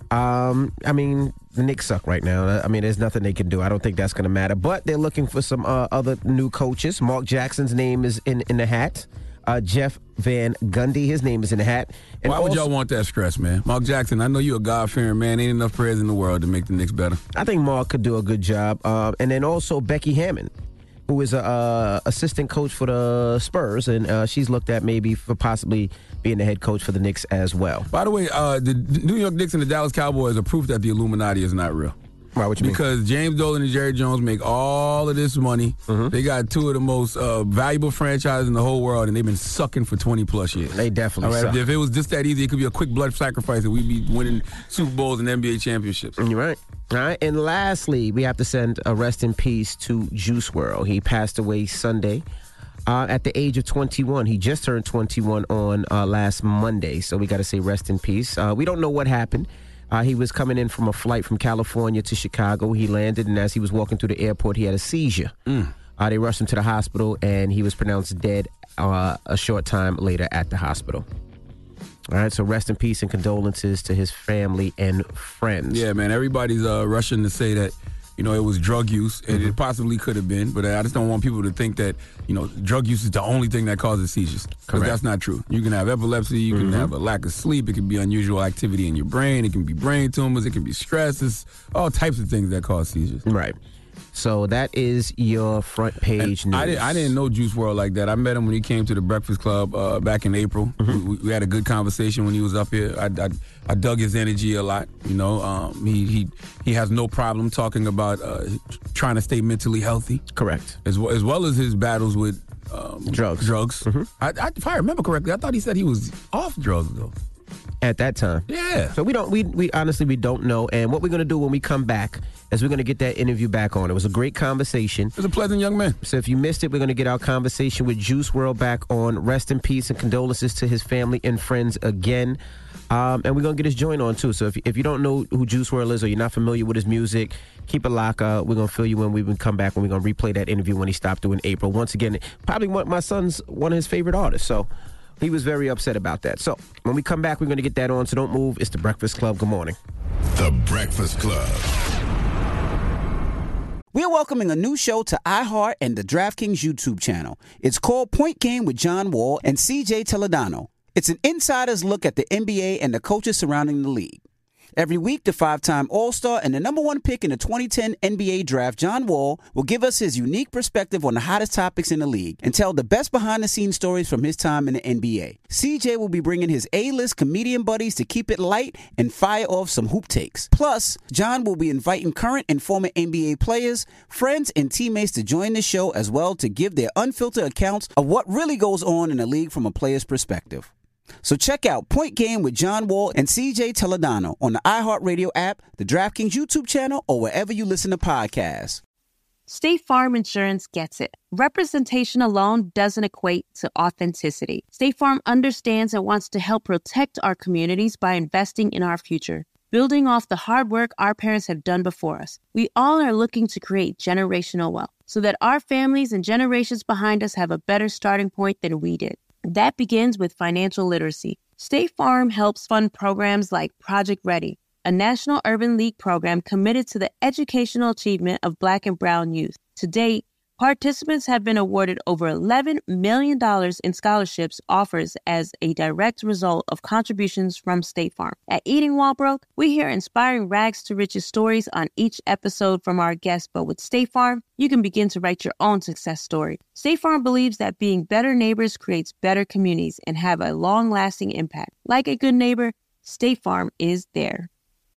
Um, I mean, the Knicks suck right now. I mean, there's nothing they can do. I don't think that's going to matter. But they're looking for some uh, other new coaches. Mark Jackson's name is in, in the hat. Uh, Jeff Van Gundy, his name is in the hat. And Why would also, y'all want that stress, man? Mark Jackson, I know you're a God-fearing man. Ain't enough prayers in the world to make the Knicks better. I think Mark could do a good job. Uh, and then also Becky Hammon, who is a uh, assistant coach for the Spurs, and uh, she's looked at maybe for possibly being the head coach for the Knicks as well. By the way, uh, the New York Knicks and the Dallas Cowboys are proof that the Illuminati is not real. Why, what you because mean? James Dolan and Jerry Jones make all of this money. Mm-hmm. They got two of the most uh, valuable franchises in the whole world, and they've been sucking for twenty plus years. They definitely all right, suck. If it was just that easy, it could be a quick blood sacrifice, and we'd be winning Super Bowls and N B A championships. You're right. All right, and lastly, we have to send a rest in peace to Juice world. He passed away Sunday uh, at the age of twenty-one. He just turned twenty-one on uh, last Monday, so we got to say rest in peace. Uh, we don't know what happened. Uh, he was coming in from a flight from California to Chicago. He landed, and as he was walking through the airport, he had a seizure. Mm. Uh, they rushed him to the hospital, and he was pronounced dead uh, a short time later at the hospital. All right, so rest in peace and condolences to his family and friends. Yeah, man, everybody's uh, rushing to say that, you know, it was drug use, and mm-hmm. it possibly could have been, but I just don't want people to think that, you know, drug use is the only thing that causes seizures. Because that's not true. You can have epilepsy, you mm-hmm. can have a lack of sleep, it can be unusual activity in your brain, it can be brain tumors, it can be stress, it's all types of things that cause seizures. Right. So that is your front page and news. I didn't, I didn't know Juice world like that. I met him when he came to the Breakfast Club uh, back in April. Mm-hmm. We, we had a good conversation when he was up here. I, I, I dug his energy a lot. You know, um, he he he has no problem talking about uh, trying to stay mentally healthy. Correct. As well as, well as his battles with um, drugs. Drugs. Mm-hmm. I, I, if I remember correctly, I thought he said he was off drugs though. At that time. Yeah. So we don't, we, we honestly, we don't know. And what we're going to do when we come back is we're going to get that interview back on. It was a great conversation. He was a pleasant young man. So if you missed it, we're going to get our conversation with Juice world back on. Rest in peace and condolences to his family and friends again. Um, and we're going to get his joint on, too. So if, if you don't know who Juice world is or you're not familiar with his music, keep it locked. Uh, we're going to fill you in. We can come back and we're going to replay that interview when he stopped through in April. Once again, probably one, my son's one of his favorite artists. So he was very upset about that. So when we come back, we're going to get that on. So don't move. It's The Breakfast Club. Good morning. The Breakfast Club. We are welcoming a new show to iHeart and the DraftKings YouTube channel. It's called Point Game with John Wall and C J Toledano. It's an insider's look at the N B A and the coaches surrounding the league. Every week, the five-time All-Star and the number one pick in the twenty ten N B A draft, John Wall, will give us his unique perspective on the hottest topics in the league and tell the best behind-the-scenes stories from his time in the N B A. C J will be bringing his A-list comedian buddies to keep it light and fire off some hoop takes. Plus, John will be inviting current and former N B A players, friends, and teammates to join the show as well to give their unfiltered accounts of what really goes on in the league from a player's perspective. So check out Point Game with John Wall and C J Toledano on the iHeartRadio app, the DraftKings YouTube channel, or wherever you listen to podcasts. State Farm Insurance gets it. Representation alone doesn't equate to authenticity. State Farm understands and wants to help protect our communities by investing in our future, building off the hard work our parents have done before us. We all are looking to create generational wealth so that our families and generations behind us have a better starting point than we did. That begins with financial literacy. State Farm helps fund programs like Project Ready, a National Urban League program committed to the educational achievement of Black and Brown youth. To date, participants have been awarded over eleven million dollars in scholarships offers as a direct result of contributions from State Farm. At Eating While Broke, we hear inspiring rags to riches stories on each episode from our guests, but with State Farm, you can begin to write your own success story. State Farm believes that being better neighbors creates better communities and have a long-lasting impact. Like a good neighbor, State Farm is there.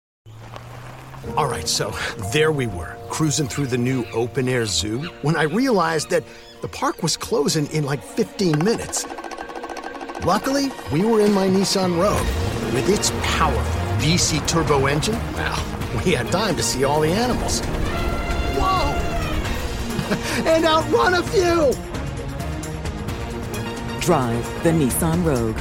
All right, so there we were, cruising through the new open-air zoo, when I realized that the park was closing in like fifteen minutes. Luckily, we were in my Nissan Rogue. With its powerful V C turbo engine, well, we had time to see all the animals. Whoa! And outrun a few! Drive the Nissan Rogue.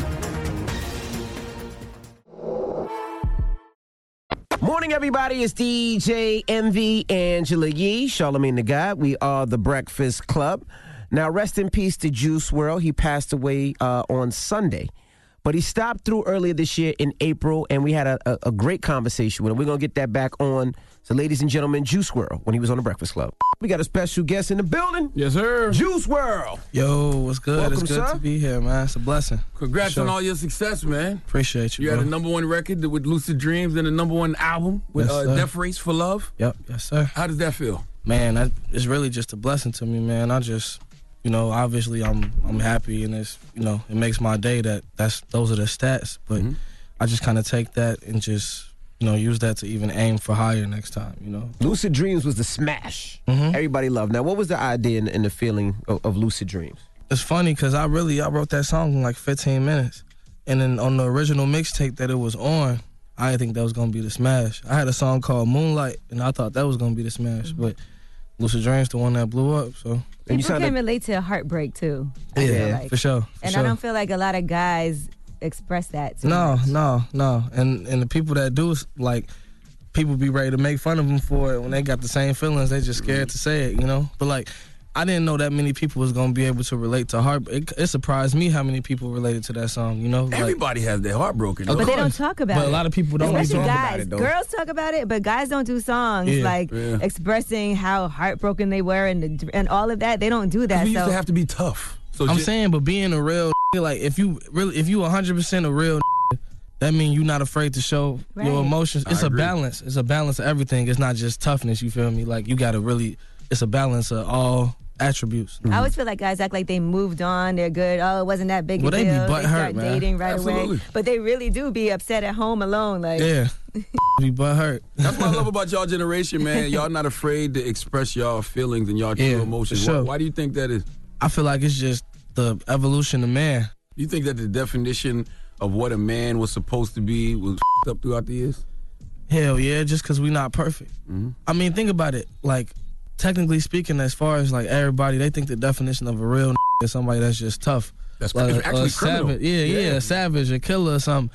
Morning, everybody. It's D J M V, Angela Yee, Charlamagne the God. We are the Breakfast Club. Now, rest in peace to Juice world. He passed away uh, on Sunday. But he stopped through earlier this year in April, and we had a, a, a great conversation with him. We're going to get that back on. So, ladies and gentlemen, Juice world, when he was on the Breakfast Club. We got a special guest in the building. Yes, sir. Juice world. Yo, what's good? Welcome, it's good sir. to be here, man. It's a blessing. Congrats Sure. on all your success, man. Appreciate you, You bro. had a number one record with Lucid Dreams and a number one album with Yes, uh, sir. Death Race for Love. Yep, yes, sir. How does that feel? Man, that, it's really just a blessing to me, man. I just, you know, obviously I'm I'm happy, and it's, you know, it makes my day that that's those are the stats. But Mm-hmm. I just kind of take that and just, you know, use that to even aim for higher next time, you know. Lucid Dreams was the smash. Mm-hmm. Everybody loved. Now, what was the idea and, and the feeling of, of Lucid Dreams? It's funny because I really, I wrote that song in like fifteen minutes. And then on the original mixtape that it was on, I didn't think that was going to be the smash. I had a song called Moonlight, and I thought that was going to be the smash. But Lucid Dreams, the one that blew up, so. People can relate to heartbreak, too. I feel Yeah, like. for sure. for And sure. I don't feel like a lot of guys express that too No, much. no, no. And and the people that do, like, people be ready to make fun of them for it when they got the same feelings. They just scared to say it, you know? But, like, I didn't know that many people was going to be able to relate to heart. It, it surprised me how many people related to that song, you know? Like, Everybody has their heart broken. Of But they don't course. talk about But it. a lot of people don't Especially talk guys. about it, though. Girls talk about it, but guys don't do songs Yeah, like yeah. expressing how heartbroken they were and the, and all of that. They don't do that. We used so to have to be tough. So I'm just- saying, but being a real like if you really if you one hundred percent a real that means you're not afraid to show Right. your emotions. I It's a agree. balance. It's a balance of everything. It's not just toughness, you feel me? Like you gotta really it's a balance of all attributes. I always feel like guys act like they moved on, they're good. Oh, it wasn't that big Well, a they be deal. butthurt, start man. dating right away, Absolutely. but they really do be upset at home alone. Like, Yeah. be butt hurt. That's what I love about y'all generation, man. Y'all not afraid to express y'all feelings and y'all true Yeah, emotions. for sure. Why, why do you think that is? I feel like it's just the evolution of man. You think that the definition of what a man was supposed to be was up throughout the years? Hell yeah, just because we not perfect. Mm-hmm. I mean, think about it. Like, technically speaking, as far as like everybody, they think the definition of a real is somebody that's just tough. That's like it's actually a criminal. savage. Yeah, yeah, Yeah. a savage, a killer or something.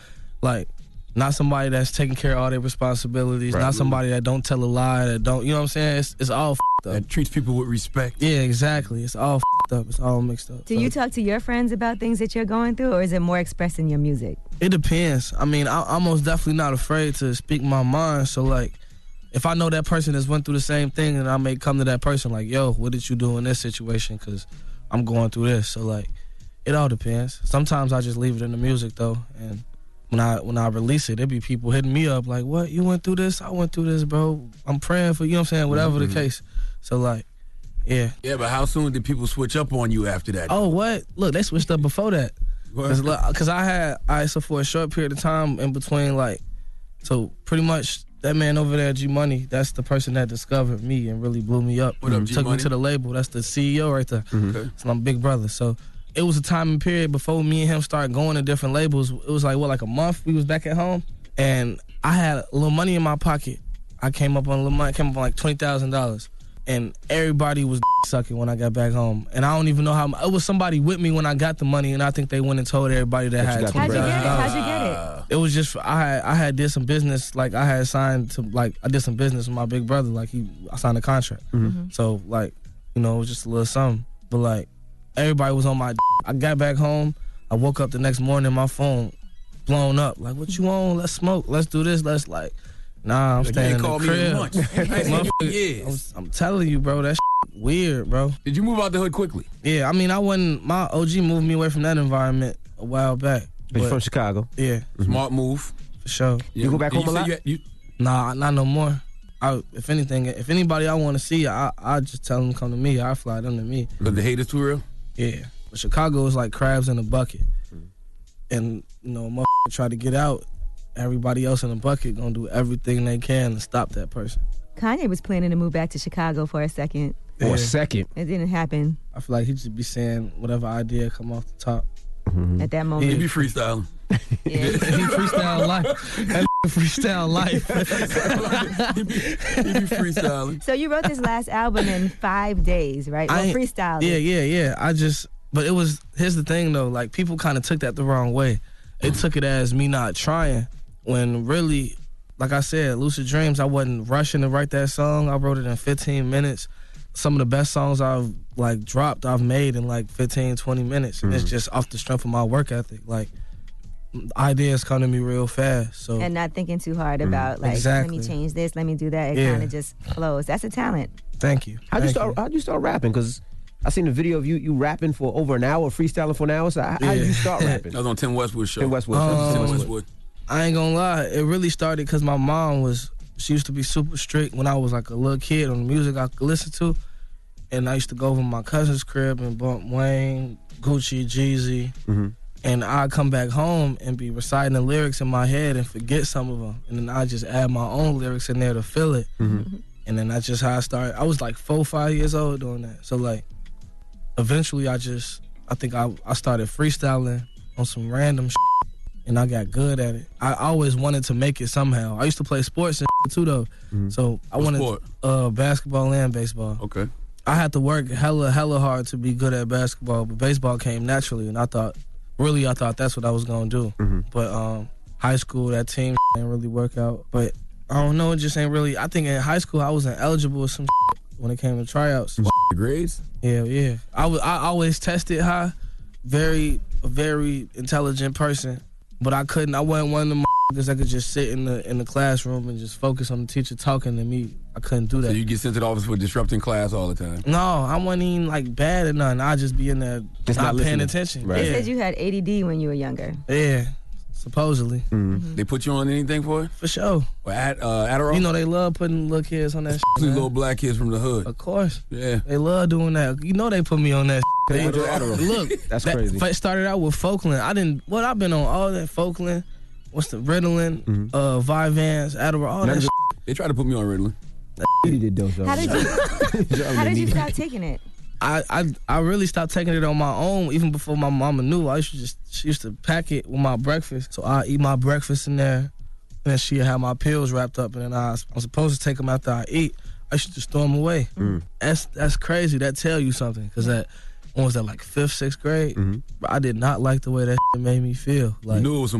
Like, not somebody that's taking care of all their responsibilities, Right. not somebody that don't tell a lie, that don't, you know what I'm saying? It's, it's all f***ed up. That treats people with respect. Yeah, exactly. It's all f***ed up. It's all mixed up. Do So you talk to your friends about things that you're going through, or is it more expressed in your music? It depends. I mean, I, I'm most definitely not afraid to speak my mind. So, like, if I know that person has went through the same thing, and I may come to that person like, yo, what did you do in this situation? Because I'm going through this. So, like, it all depends. Sometimes I just leave it in the music, though, and when I when I release it, there be people hitting me up like, what, you went through this? I went through this, bro. I'm praying for you, know what I'm saying? Whatever Mhm. the case. So, like, yeah. Yeah, but how soon did people switch up on you after that? Oh, what? Look, they switched up before that. Because I had, I so for a short period of time in between, like, so pretty much that man over there, G Money, that's the person that discovered me and really blew me up. What up, Took me G-Money? to the label. That's the C E O right there. Mhm. Okay. It's my big brother. So it was a time and period before me and him started going to different labels. It was like, what, like a month we was back at home? And I had a little money in my pocket. I came up on a little money, came up on like twenty thousand dollars. And everybody was sucking when I got back home. And I don't even know how, it was somebody with me when I got the money, and I think they went and told everybody that had How'd you twenty thousand get it? dollars. How'd you get it? It was just, I had, I had did some business, like I had signed to, like, I did some business with my big brother, like he, I signed a contract. Mm-hmm. So, like, you know, it was just a little something. But, like, everybody was on my, I got back home, I woke up the next morning, my phone blown up. Like, what you on? Let's smoke. Let's do this. Let's, like, nah, I'm Like, you staying ain't in the called me in crib. months. Motherfucker, I'm, I'm telling you, bro, that weird, bro. Did you move out the hood quickly? Yeah, I mean, I wasn't, my O G moved me away from that environment a while back. But you from Chicago? Yeah. Smart move. For sure. You go back Did home a say lot? You, you, Nah, not no more. I, if anything, if anybody I want to see, I I just tell them to come to me. I fly them to me. but the haters too real? Yeah. But Chicago is like crabs in a bucket. And, you know, motherfucker try to get out, everybody else in the bucket gonna do everything they can to stop that person. Kanye was planning to move back to Chicago for a second. For a second. It didn't happen I feel like he should be saying whatever idea come off the top. at that He moment. be freestyling. he freestyle life. That freestyle life. he, be, he be freestyling. So you wrote this last album in five days, right? Well, I ain't- freestyle. Yeah, yeah, yeah. I just, but it was, here's the thing though, like people kind of took that the wrong way. They took it as me not trying when really, like I said, Lucid Dreams, I wasn't rushing to write that song. I wrote it in fifteen minutes. Some of the best songs I've like dropped, I've made in like fifteen, twenty minutes. And it's Mhm. just off the strength of my work ethic. Like ideas come to me real fast. So And not thinking too hard about like, Exactly. let me change this, let me do that. It Yeah. kind of just flows. That's a talent. thank you. How'd you Thank start? How'd you start rapping? Because I seen a video of you you rapping for over an hour, freestyling for an hour. So how, how did you start rapping? That was on Tim Westwood's show. Tim Westwood. Um, Tim Westwood. I ain't gonna lie, it really started because my mom was, she used to be super strict when I was like a little kid on the music I could listen to. And I used to go over to my cousin's crib and bump Wayne, Gucci, Jeezy. Mm-hmm. And I'd come back home and be reciting the lyrics in my head and forget some of them. And then I just add my own lyrics in there to fill it. Mm-hmm. And then that's just how I started. I was like four, five years old doing that. So like, eventually I just, I think I, I started freestyling on some random shit. And I got good at it. I always wanted to make it somehow. I used to play sports and too though. Mm-hmm. So I What wanted sport? uh basketball and baseball. Okay. I had to work hella, hella hard to be good at basketball, but baseball came naturally, and I thought, really, I thought that's what I was gonna do. Mm-hmm. But um, high school, that team didn't really work out. But I don't know, it just ain't really. I think in high school I wasn't eligible with some when it came to tryouts. Grades? Yeah, yeah. I was. I always tested high, very, a very intelligent person, but I couldn't. I wasn't one of them because I could just sit in the in the classroom and just focus on the teacher talking to me. I couldn't do that. So you get sent to the office for disrupting class all the time? No, I wasn't even like bad or nothing. I just be in there Just not, not paying listening. attention. Right. They Yeah. said you had A D D when you were younger. Yeah, supposedly. Mm-hmm. They put you on anything for it? For sure. Or Ad, uh, Adderall? You know they love putting little kids on that shit, Especially man. little black kids from the hood. Of course. Yeah. They love doing that. You know they put me on that shit. They put you on Adderall. Look, That's that crazy. fight started out with Folkland. I didn't, what I've been on all that Folkland, what's the Ritalin, Mm-hmm. uh, Vyvanse, Adderall, all that shit. They tried to put me on Ritalin. You did those. How did you, how did you stop taking it? I, I I really stopped taking it on my own even before my mama knew. I used to just she used to pack it with my breakfast, so I eat my breakfast in there, and then she'd have my pills wrapped up, and then I I'm supposed to take them after I eat. I should just throw them away. Mm. That's that's crazy. That tell you something, cause that when was that like fifth, sixth grade? Mm-hmm. But I did not like the way that shit made me feel. Like You knew it was some bull.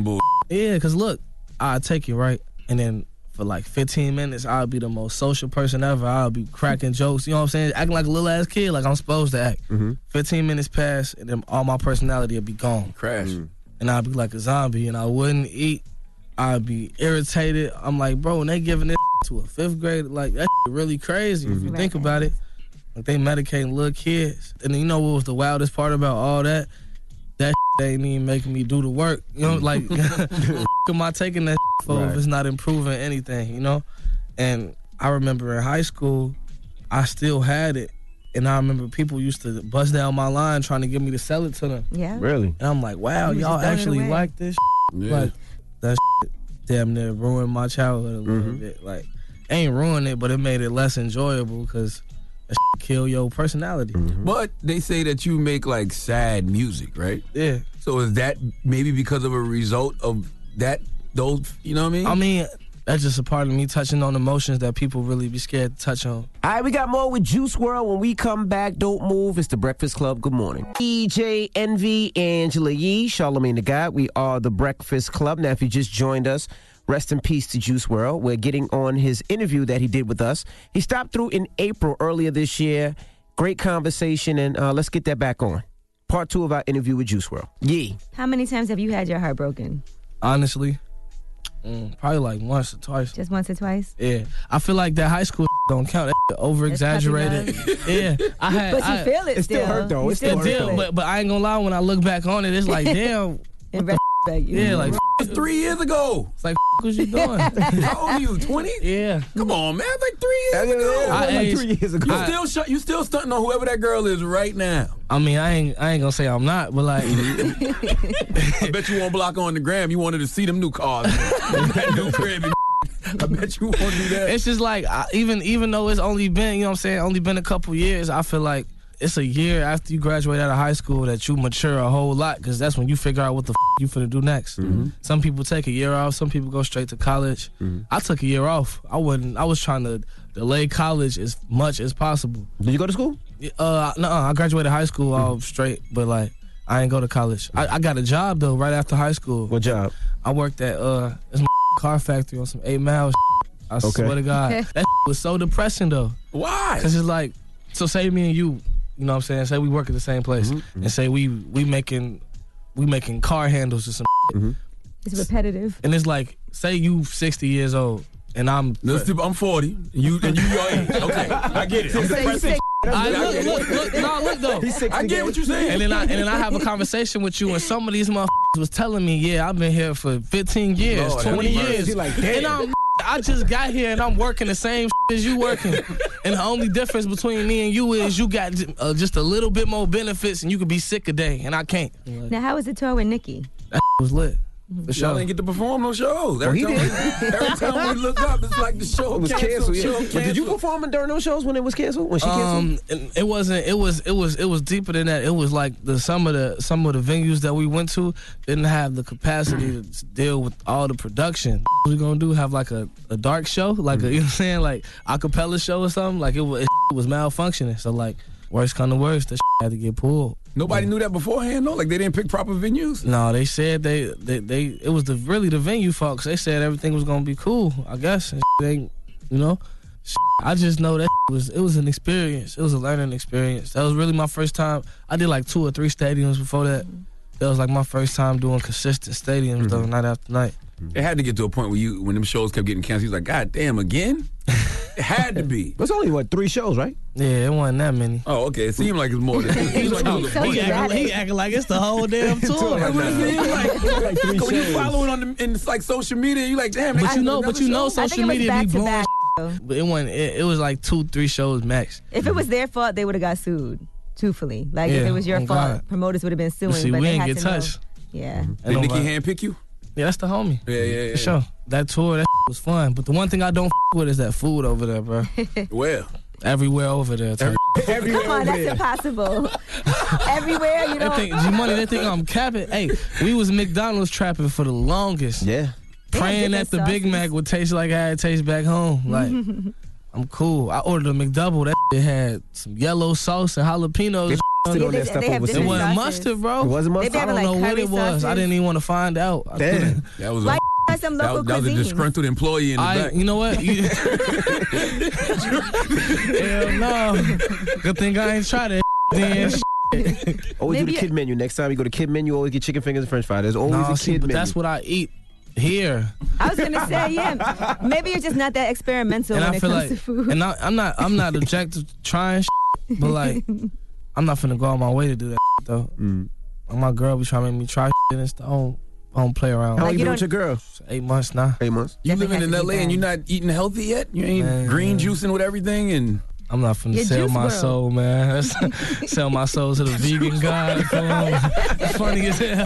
Yeah, because look, I'll take you, right? And then for like fifteen minutes, I'll be the most social person ever. I'll be cracking jokes, you know what I'm saying? Acting like a little ass kid, like I'm supposed to act. Mm-hmm. fifteen minutes pass, and then all my personality will be gone. Crash. Mm. And I'll be like a zombie, and I wouldn't eat. I'd be irritated. I'm like, bro, when they giving this to a fifth grade, like, that really crazy if you Mm-hmm. think about it. Like, they medicating little kids. And you know what was the wildest part about all that? That ain't even making me do the work. You know, like, what am I taking that for Right. if it's not improving anything, you know? And I remember in high school, I still had it. And I remember people used to bust down my line trying to get me to sell it to them. Yeah. Really? And I'm like, wow, You was y'all just throwing it actually away. like this Yeah. Like, that damn near ruined my childhood a little Mm-hmm. bit. Like, ain't ruined it, but it made it less enjoyable because that kill your personality. Mm-hmm. But they say that you make like sad music, right? Yeah. So is that maybe because of a result of that? Those, you know what I mean? I mean, that's just a part of me touching on emotions that people really be scared to touch on. All right, we got more with Juice world. When we come back, don't move. It's the Breakfast Club. Good morning. E J, Envy, Angela Yee, Charlamagne the God. We are the Breakfast Club. Now, if you just joined us, rest in peace to Juice world. We're getting on his interview that he did with us. He stopped through in April earlier this year. Great conversation, and uh, let's get that back on. Part two of our interview with Juice world. Yee. How many times have you had your heart broken? Honestly, mm, probably like once or twice. Just once or twice? Yeah. I feel like that high school don't count. That over-exaggerated. Yeah. I had, But you I, feel it, It still hurt, though. You It still It hurt, did, though. but, but I ain't gonna lie, when I look back on it, it's like, damn. In retrospect, you Yeah, know. like, It's three years ago. it's like, what you doing? How old are you? twenty? Yeah. Come on, man. It's like three years ago. I like aged- three years ago. You still sh- you still stunting on whoever that girl is right now. I mean, I ain't I ain't gonna say I'm not, but like, I bet you won't block her on the gram. You wanted to see them new cars. That new crib. I bet you won't do that. it's just like, I, even even though it's only been, you know what I'm saying, only been a couple years, I feel like it's a year after you graduate out of high school that you mature a whole lot, because that's when you figure out what the f- you finna do next. Mm-hmm. Some people take a year off, some people go straight to college. I took a year off. I wouldn't. I was trying to delay college as much as possible. Did you go to school? Uh, no, I graduated high school all straight, but like, I ain't go to college. I, I got a job though right after high school. What job? I worked at uh this car factory on some eight mile. I Okay. swear to God, that was so depressing though. Why? Cause it's like, so say me and you, you know what I'm saying? Say we work at the same place, and say we we making we making car handles or some, It's repetitive. and it's like, say you sixty years old, and I'm Let's do- I'm forty. You and you your age. Okay, I get it. I'm So you depressed. say- I look, look, look, no, look though. I get what you're saying. And then I and then I have a conversation with you, and some of these motherfuckers was telling me, yeah, I've been here for fifteen years, Lord, twenty have mercy. years. You're like, And damn. I'm, I just got here and I'm working the same as you working. And the only difference between me and you is you got uh, just a little bit more benefits, and you could be sick a day, and I can't. Now, how was the tour with Nikki? That was lit. For Y'all sure. didn't get to perform no shows. Every, he time, did. every time we look up, it's like the show It was canceled. canceled. Yeah. show But did you canceled. perform during those shows when it was canceled? When she canceled? Um, and it wasn't. It was. It was. It was deeper than that. It was like the some of the some of the venues that we went to didn't have the capacity to deal with all the production. What we gonna do? Have like a, a dark show, like a, you know what I'm saying, like a cappella show or something. Like it was. It was malfunctioning. So like, worst come to worst, that had to get pulled. Nobody knew that beforehand, though? Like, they didn't pick proper venues? No, they said they they, they it was the really the venue fault, 'cause they said everything was gonna be cool. I guess and ain't, you know. I just know that was it was an experience. It was a learning experience. That was really my first time. I did like two or three stadiums before that. That was like my first time doing consistent stadiums though, night after night. It had to get to a point where you, when them shows kept getting canceled, you was like, God damn, again? It had to be. It's only, what, three shows, right? Yeah, it wasn't that many. Oh, okay. It seemed like it's more than he, like acting, he, acting, he acting like it's the whole damn tour. That's what it seems like. Like three When you shows. following on the, in like social media, you like, damn. they But got you know, another but you know, show? I think social it was media back be to blowing. back. But it wasn't. It, it was like two, three shows max. If it was their fault, they would have got sued. Truthfully, like if Yeah, it was your oh fault, God. promoters would have been suing. See, but we they ain't had get to know. touched. Yeah. Did Nikki handpick you? Yeah, that's the homie. Yeah, yeah, yeah. For sure. That tour, that was fun. But the one thing I don't with is that food over there, bro. Well. Everywhere over there. Every, everywhere Come on, that's impossible. Everywhere, you They know. think, G-Money, they think I'm capping. Hey, we was McDonald's trapping for the longest. Yeah. Praying different that the Big sauces. Mac would taste like how it tastes back home. Like, I'm cool. I ordered a McDouble. That shit had some yellow sauce and jalapenos. Mustard Yeah, on they- that stuff they have overseas. It It wasn't wasn't sauces. mustard, bro. It wasn't mustard? I don't having, know like, what curry it was. I sauces. didn't even want to find out. I Damn. couldn't- That was Why a, has some that, local that was a cuisine? disgruntled employee in the I, back. you know what? You, hell no. Good thing I ain't tried that then. Always do Maybe the kid menu. Next time you go to kid menu, always get chicken fingers and french fries. There's always No, a see, kid but menu. that's what I eat here. I was gonna say, yeah. Maybe you're just not that experimental And when I it feel comes like, to food. and I, I'm not, I'm not objective to trying shit, but like, I'm not finna go on my way to do that shit, though. Mm. Like, my girl be trying to make me try shit and stuff. I don't, I don't play around. How long Like, you you been with your girl? Eight months now. Eight months. You Definitely living in has to be L A and bad. you're not eating healthy yet? You ain't Man. green juicing with everything and I'm not finna Your sell juice my world. soul, man. Sell my soul to the vegan god. It's funny as hell.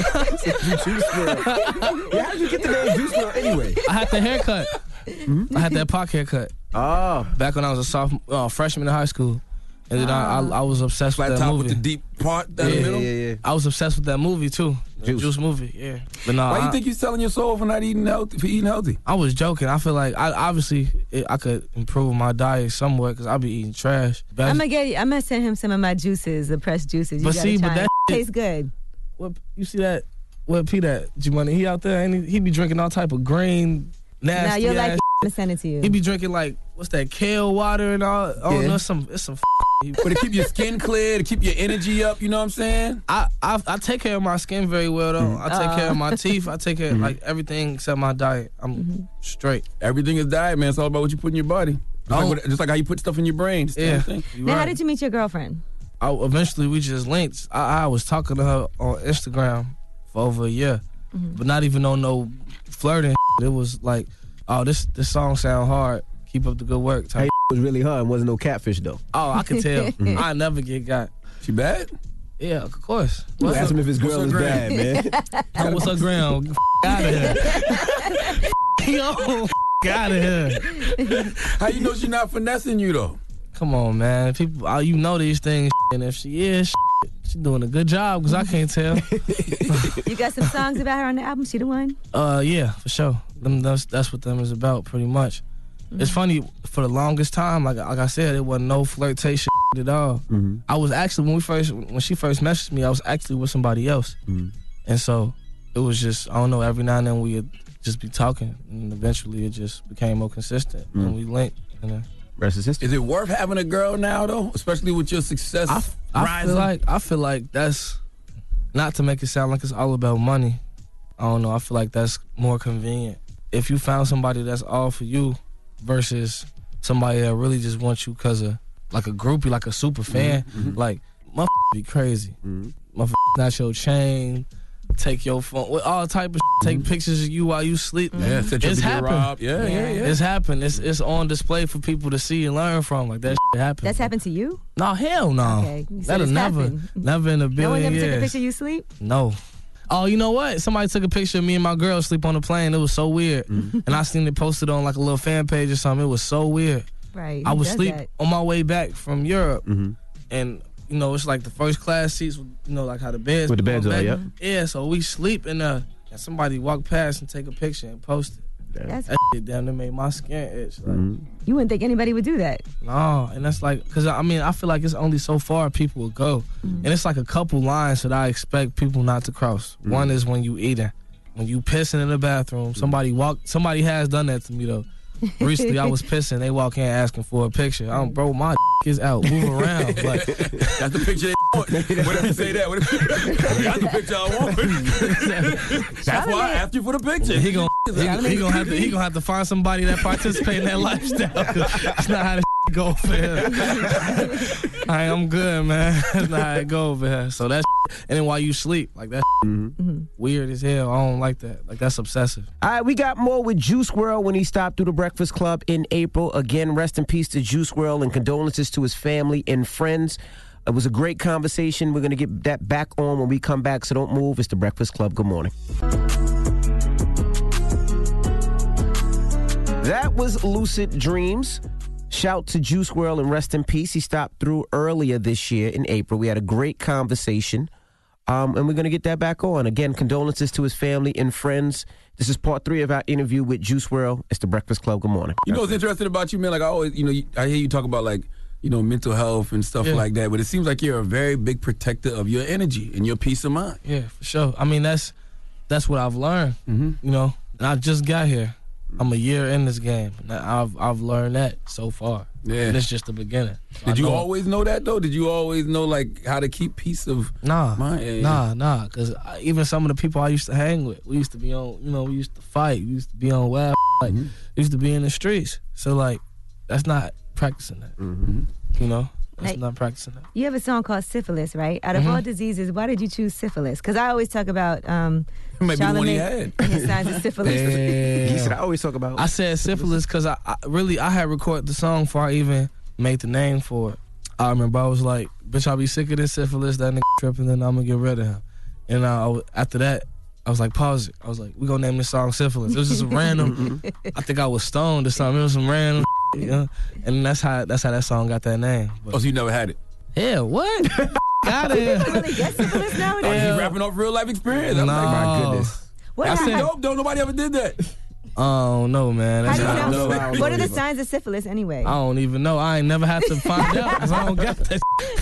Juice WRLD. Yeah, how did you get the name Juice WRLD anyway? I had the haircut. I had that Pac haircut. Oh. Back when I was a sophomore, uh, freshman in high school. And then I, I, I was obsessed flat with that top movie. with the deep part down yeah, the middle. Yeah, yeah, yeah. I was obsessed with that movie too. The Juice. Juice movie, yeah. But no, Why I, you think you're selling your soul for not eating healthy? For eating healthy? I was joking. I feel like I obviously it, I could improve my diet somewhat because I be eating trash. But I'm gonna get. I'm gonna send him some of my juices, the pressed juices. You But gotta see, but try that it. shit- tastes good. what you see that? What P that G Money? He out there and he, he be drinking all type of green nasty. Now you're like, ass. I'm gonna send it to you. He be drinking like what's that kale water and all. Oh Yeah. no, it's some it's some. But to keep your skin clear, to keep your energy up, you know what I'm saying? I, I I take care of my skin very well though. I take care of my teeth. I take care of like everything except my diet. I'm straight. Everything is diet, man. It's all about what you put in your body. Just, Oh. like, what, just like how you put stuff in your brain. It's the Yeah. same thing. You Now, how right. did you meet your girlfriend? I, eventually we just linked. I, I was talking to her on Instagram for over a year, but not even on no flirting. It was like, oh, this this song sound hard. Keep up the good work. Type. Hey, it was really hard and wasn't no catfish though. Oh, I could tell. I never get got. She bad? Yeah, of course. You What's ask her, him if his what's girl her is gram? bad, man. oh, what's her gram? F- out of here. Yo, f- out of here. How you know she not finessing you though? Come on, man. People, uh, you know these things, and if she is, she doing a good job because I can't tell. You got some songs about her on the album. She the one. Uh, yeah, for sure. Them, that's that's what them is about, pretty much. It's funny, for the longest time, like like I said, it wasn't no flirtation at all. Mm-hmm. I was actually when we first when she first messaged me, I was actually with somebody else, Mm-hmm. and so it was just I don't know. Every now and then we'd just be talking, and eventually it just became more consistent, Mm-hmm. and we linked. And then Rest is history. Is it worth having a girl now though? Especially with your success I, I rising? feel like I feel like that's not to make it sound like it's all about money. I don't know. I feel like that's more convenient. If you found somebody that's all for you versus somebody that really just wants you because of like a groupie, like a super fan, Mm-hmm. like motherfucker be crazy. Motherfucker snatch your chain, take your phone, with all type of shit, take pictures of you while you sleep. Yeah, set you up It's to get happened. robbed. Yeah, yeah, yeah. It's happened. It's it's on display for people to see and learn from. Like that shit happened. That's happened to you. No, hell no. Okay, you said That'll it's never, happened. never in a billion No one ever years. took a picture of you sleep. No. Oh, you know what? Somebody took a picture of me and my girl sleep on the plane. It was so weird. And I seen it posted on like a little fan page or something. It was so weird. Right. I who was does asleep that? on my way back from Europe. And, you know, it's like the first class seats, with, you know, like how the beds With the be beds going on, back. yep. Yeah, so we sleep in there. And somebody walked past and take a picture and post it. That's, That shit damn near made my skin itch. Like, you wouldn't think anybody would do that. No, and that's like, because I mean, I feel like it's only so far people will go. And it's like a couple lines that I expect people not to cross. One is when you eating. When you pissing in the bathroom, somebody walk. Somebody has done that to me, though. Recently, I was pissing. They walk in asking for a picture. I'm, bro, my is out. Move around. Like, That's the picture they want. What if you say that? What if that's the picture I want? That's why I asked you for the picture. he gonna he, he gonna have to he gonna have to find somebody that participate in that lifestyle. 'Cause that's not how this go over here. I I'm good, man. That's not how it go over here. So that's and then while you sleep, like that's weird as hell. I don't like that. Like that's obsessive. All right, we got more with Juice world when he stopped through the Breakfast Club in April. Again, rest in peace to Juice world and condolences to his family and friends. It was a great conversation. We're going to get that back on when we come back, so don't move. It's the Breakfast Club. Good morning. That was Lucid Dreams. Shout to Juice world and rest in peace. He stopped through earlier this year in April. We had a great conversation, um, and we're going to get that back on. Again, condolences to his family and friends. This is part three of our interview with Juice world. It's the Breakfast Club. Good morning. You know what's interesting about you, man? Like I always, you know, you, I hear you talk about like you know, mental health and stuff Yeah. like that. But it seems like you're a very big protector of your energy and your peace of mind. Yeah, for sure. I mean, that's that's what I've learned. Mm-hmm. You know, and I just got here. I'm a year in this game. And I've I've learned that so far. Yeah. And it's just the beginning. So Did I you know- always know that though? Did you always know like how to keep peace of Nah, mind? Yeah, yeah. nah, nah. Because even some of the people I used to hang with, we used to be on. You know, we used to fight. We used to be on wild. Like, Mm-hmm. we used to be in the streets. So like, that's not practicing that. Mm-hmm. You know, that's Like- not practicing that. You have a song called Syphilis, right? Out of Mhm. all diseases, why did you choose syphilis? Because I always talk about um, It might be the one he Charlamagne had. and his signs of syphilis. He said, I always talk about. I said syphilis because I, I really I had recorded the song before I even made the name for it. I remember I was like, "Bitch, I'll be sick of this syphilis. That nigga tripping, then I'm gonna get rid of him." And uh, I was- after that, I was like, "Pause it." I was like, "We gonna name this song Syphilis." It was just a random. I think I was stoned or something. It was some random, you know. And that's how that's how that song got that name. But, Oh, so you never had it? yeah, what? Got it. People really get syphilis Oh, nowadays? you rapping off real life experience? I'm No. like, my goodness. What I about- said, dope, though. Nobody ever did that. Oh no, man. How That's do you how I know? know. What are the signs of syphilis anyway? I don't even know. I ain't never had to find out because I don't got that.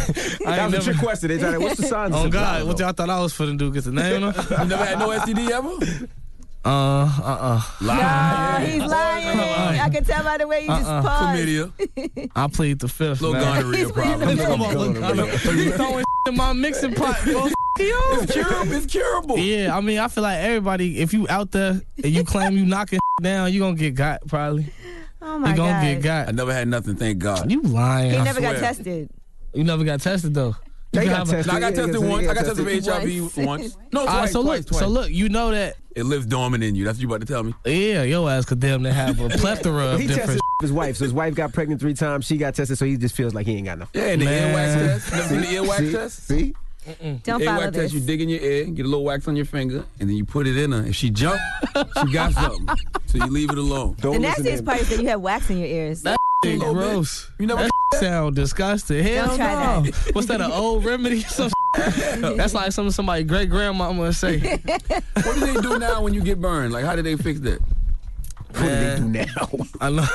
I That ain't was a trick question. They tried to- what's the signs of Oh syphilis? God, what y'all thought I was finna do? Get the name of? You never had no S T D ever? Uh, uh, uh. No, he's lying. I can tell by the way you just Uh-uh. paused. Chlamydia. I plead the fifth. Little man. gonorrhea problem. Come on, look, gonorrhea. You throwing in my mixing pot. Go f- you. It's curable. It's curable. Yeah, I mean, I feel like everybody, if you out there and you claim you knocking down, you gonna get got probably. Oh my You gonna God. get got. I never had nothing, thank God. You lying. He I never got swear. tested. You never got tested though. They You got can have a- tested. No, I got Yeah, tested yeah, once. yeah, I got tested for tested. H I V Once. once. No, All right, twice, so twice, look, twice. so look, you know that. It lives dormant in you. That's what you about to tell me. Yeah, your ass could damn near have a plethora of He different. tested his wife, so his wife got pregnant three times. She got tested, so he just feels like he ain't got nothing. Yeah, and the Man. earwax test. Never seen the earwax See? test? See? Don't follow Earwax this. test, you dig in your ear, get a little wax on your finger, and then you put it in her. If she jump, she got something. So you leave it alone. Don't The listen to nastiest him. part is that you have wax in your ears. That shit little bit. gross. You never That sound disgusting. Hell Don't try no. that. What's that? An old remedy? Some That's like something somebody great grandma gonna say. What do they do now when you get burned? Like, how do they fix that? What do they do now? I know.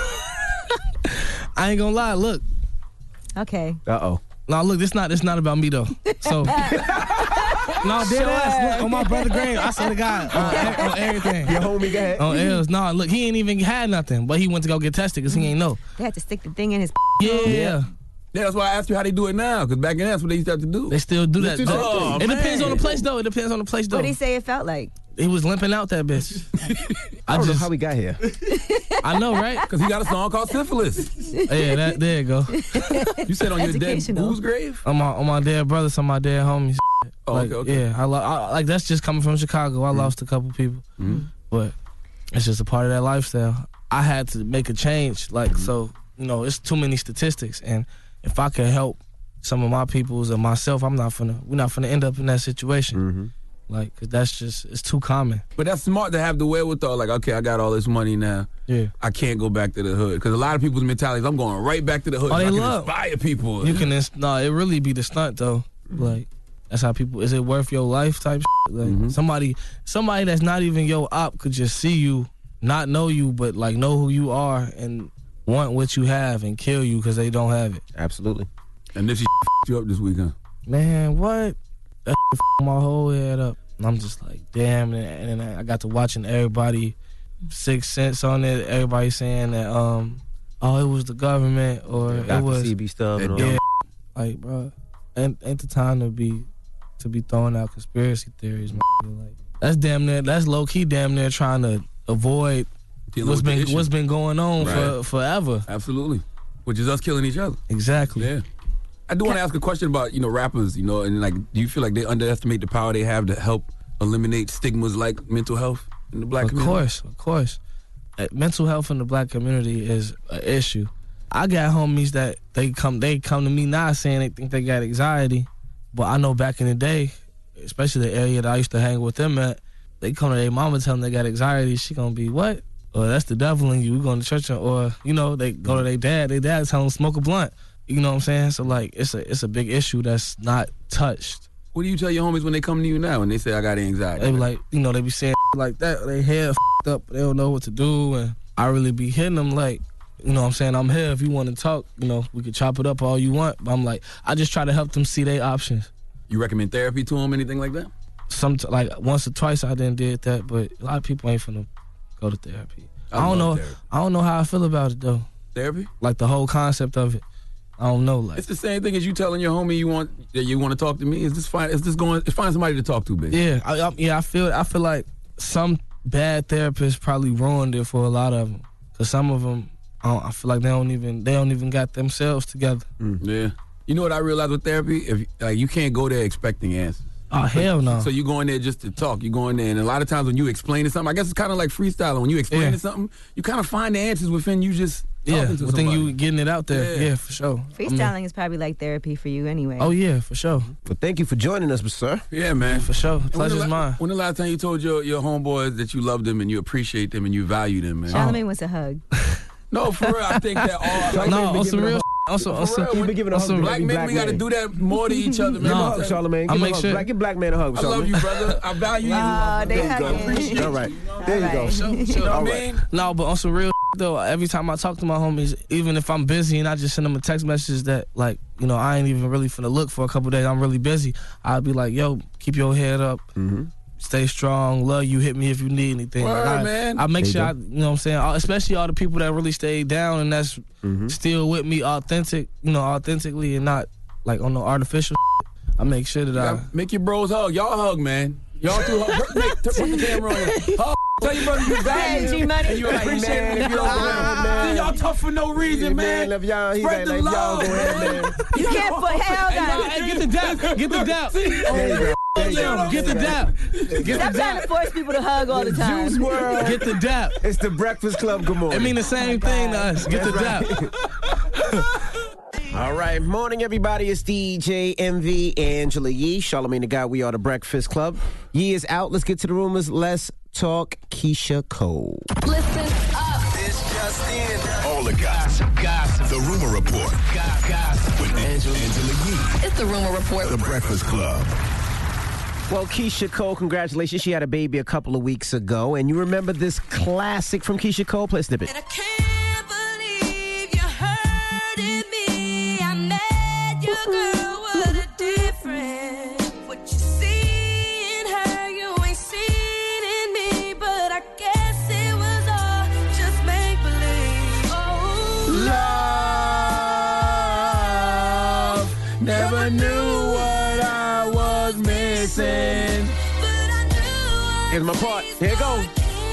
I ain't gonna lie. Look, Okay. Uh oh. no, look. This not. This not about me though. So, no, dead ass. Look on my brother grave. I swear to God, on, e- on everything. Your homie, go ahead. On L's. No, look, he ain't even had nothing, but he went to go get tested because he ain't know. They had to stick the thing in his. Yeah. Yeah, that's why I asked you how they do it now, because back in that's what they used to have to do. They still do that. do that though. thing. It depends Oh, on the place though. It depends on the place though. What did he say it felt like? He was limping out that bitch. I I don't know just, how we got here. I know, right? Because he got a song called Syphilis. Yeah, that, there you go. You said on your dead Educational. whose grave? On my on my dead brothers, on my dead homies. Oh, Like, okay, okay. Yeah, I, lo- I like that's just coming from Chicago. I lost a couple people, Mhm. but it's just a part of that lifestyle. I had to make a change. Like so, you know, it's too many statistics, and if I can help some of my peoples and myself, I'm not finna. We're not finna end up in that situation. Mm-hmm. Like, 'cause that's just it's too common. But that's smart to have the wherewithal. Like, okay, I got all this money now. Yeah, I can't go back to the hood. Because a lot of people's mentality is I'm going right back to the hood. Oh, so they I can love- inspire people. you can. Ins- no, it really be the stunt though. Like that's how people. Is it worth your life type? Shit? Like Mhm. somebody, somebody that's not even your op could just see you, not know you, but like know who you are and want what you have and kill you because they don't have it. Absolutely. And this you up this weekend. Man, what? That f- my whole head up. And I'm just like, damn. And, and then I got to watching everybody six cents on it. Everybody saying that, um, oh, it was the government or it Doctor was C B stuff and all yeah. that. Like, bro, ain't, ain't the time to be to be throwing out conspiracy theories, man. Like, that's damn near. That's low key, damn near trying to avoid Dealing what's with the been issue. what's been going on for Right. forever. Absolutely. Which is us killing each other. Exactly. Yeah. I do want to ask a question about, you know, rappers, you know, and like, do you feel like they underestimate the power they have to help eliminate stigmas like mental health in the black Of community? course, of course. Uh, mental health in the black community is an issue. I got homies that they come they come to me now saying they think they got anxiety, but I know back in the day, especially the area that I used to hang with them at, they come to their mama tell them they got anxiety. She gonna be what? Or that's the devil in you. We going to church, or you know they go to their dad. Their dad tell them smoke a blunt. You know what I'm saying? So like it's a it's a big issue that's not touched. What do you tell your homies when they come to you now and they say I got anxiety? They be like, you know, they be saying like that. They head f***ed up. They don't know what to do. And I really be hitting them like, you know what I'm saying, I'm here. If you want to talk, you know, we could chop it up all you want. But I'm like, I just try to help them see their options. You recommend therapy to them, anything like that? Some like once or twice I didn't did that, but a lot of people ain't finna go to therapy. I, I don't know. therapy. I don't know how I feel about it though. Therapy? Like the whole concept of it. I don't know. Like it's the same thing as you telling your homie you want that you want to talk to me. Is this fine? Is this going? Find somebody to talk to, baby. Yeah, I, I, yeah. I feel. I feel like some bad therapists probably ruined it for a lot of them. Cause some of them, I, don't, I feel like they don't even they don't even got themselves together. Mm, yeah. You know what I realized with therapy? If like you can't go there expecting answers. Oh hell no! So you go in there just to talk. You go in there, and a lot of times when you explain something, I guess it's kind of like freestyling. When you explain Yeah. something, you kind of find the answers within you just Yeah, talking to within somebody. you getting it out there. Yeah. Yeah, for sure. Freestyling I mean, is probably like therapy for you anyway. oh yeah, for sure. Well, thank you for joining us, sir. Yeah, man. For sure. And when the Pleasure's la- mine. When the last time you told your your homeboys that you love them and you appreciate them and you value them, man? Charlamagne wants a hug. No, for real. I think that all like, No, been on some giving real. a- On some, For on some, real, You been giving a on hug some to Black every men, black we got to man. do that more to each other, man. Give him a No. hug, Charlamagne. I Give him make a hug. sure- Black, give black man a hug, I love you, brother. I value you. Oh, they There you go. hugging. Appreciate All right. you, you know? There you All go. right. Sure, sure. All I right. mean, No, but on some real though, every time I talk to my homies, even if I'm busy and I just send them a text message that like, you know, I ain't even really finna look for a couple days, I'm really busy, I'll be like, yo, keep your head up, Mm-hmm. stay strong, love you, hit me if you need anything. Word, Like, I, man. I make There you sure, go. I, you know what I'm saying, all- especially all the people that really stay down and that's Mm-hmm. still with me authentic, you know, authentically and not like on no artificial I make sure that you I... gotta make your bros hug. Y'all hug, man. Y'all two hug. Put, make, put the camera on you. Hug. Tell your brother you value Hey, him G-Money. and you Like, appreciate man, him. if you don't go ahead, man. Then y'all tough for no reason, man. If y'all, he's Spread like, the if y'all love, go ahead, man. You can't put hell Hey, down. nah, Hey, get the dap, get the dap. There you go. There you go. Get the dap. Get the Stop trying dap. to force people to hug all the time. Juice world. Get the dap. It's the Breakfast Club. Good morning. It mean the same thing to us. Get the dap. All right, morning, everybody. It's D J M V, Angela Yee, Charlamagne the Guy. We are the Breakfast Club. Yee is out. Let's get to the rumors. Let's talk Keisha Cole. Listen up. This just in. All the gossip. Gossip. The Rumor Report. Gossip. With Angela, Angela Yee. It's the Rumor Report. The Breakfast Club. Well, Keisha Cole, congratulations. She had a baby a couple of weeks ago. And you remember this classic from Keisha Cole? Play a snippet. Never knew what I was missing. Here's my part. Here it goes.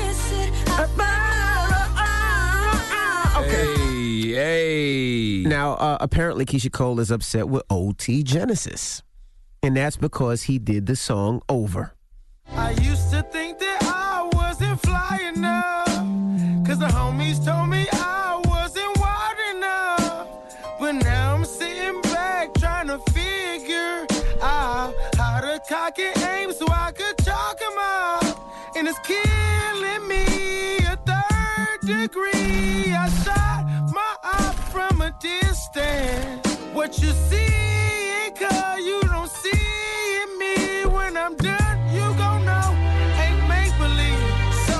Hey, hey. Now, uh, apparently, Keisha Cole is upset with O T Genesis. And that's because he did the song Over. I used to think that I wasn't fly enough, cause the homies told me I wasn't wild enough. But now I'm sitting back trying to figure out how to cock and aim so I could chalk him out. And it's killing me, a third degree. I shot my eye from a distance. What you see, cause you don't see in me. When I'm done, you gon' know, ain't make believe. So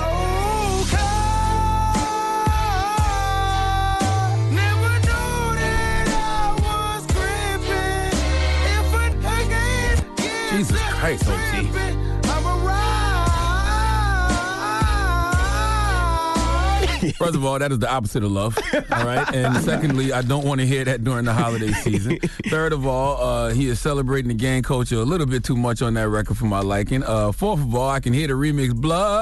cold, never knew that I was gripping. If a hurricane gets Jesus Christ, O T. I'm a ride. First of all, that is the opposite of love. All right. And secondly, I don't want to hear that during the holiday season. Third of all, uh, he is celebrating the gang culture a little bit too much on that record for my liking. Uh, fourth of all, I can hear the remix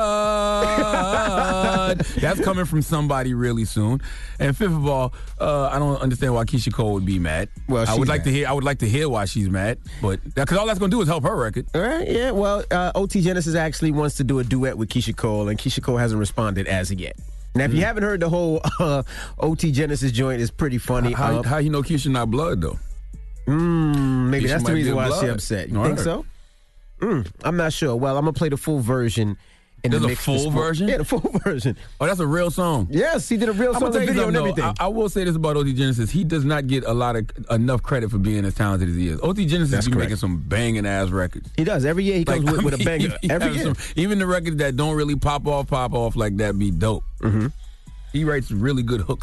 Blood. That's coming from somebody really soon. And fifth of all, uh, I don't understand why Keisha Cole would be mad. Well, I she's would like mad. to hear. I would like to hear why she's mad, but because all that's going to do is help her record. All right, yeah. Well, uh, O T Genesis actually wants to do a duet with Keisha Cole, and Keisha Cole hasn't responded as of yet. Now, if you haven't heard the whole uh, O T Genesis joint, it's pretty funny. How, Uh, how you know Keisha not blood though? Mm, maybe Keisha that's the might be reason a why blood. she's upset. You All think right. so? Mm, I'm not sure. Well, I'm gonna play the full version. In There's the a mix full this morning. version? Yeah, the full version. Oh, that's a real song. Yes, he did a real I'm song, gonna tell and you video, and something, though. everything. I, I will say this about O T Genesis: he does not get a lot of enough credit for being as talented as he is. O T Genesis That's be correct. making some banging ass records. He does every year. He comes Like, with, I with a mean, banger he every has year. some- even the records that don't really pop off, pop off like that be dope. Mm-hmm. He writes really good hooks.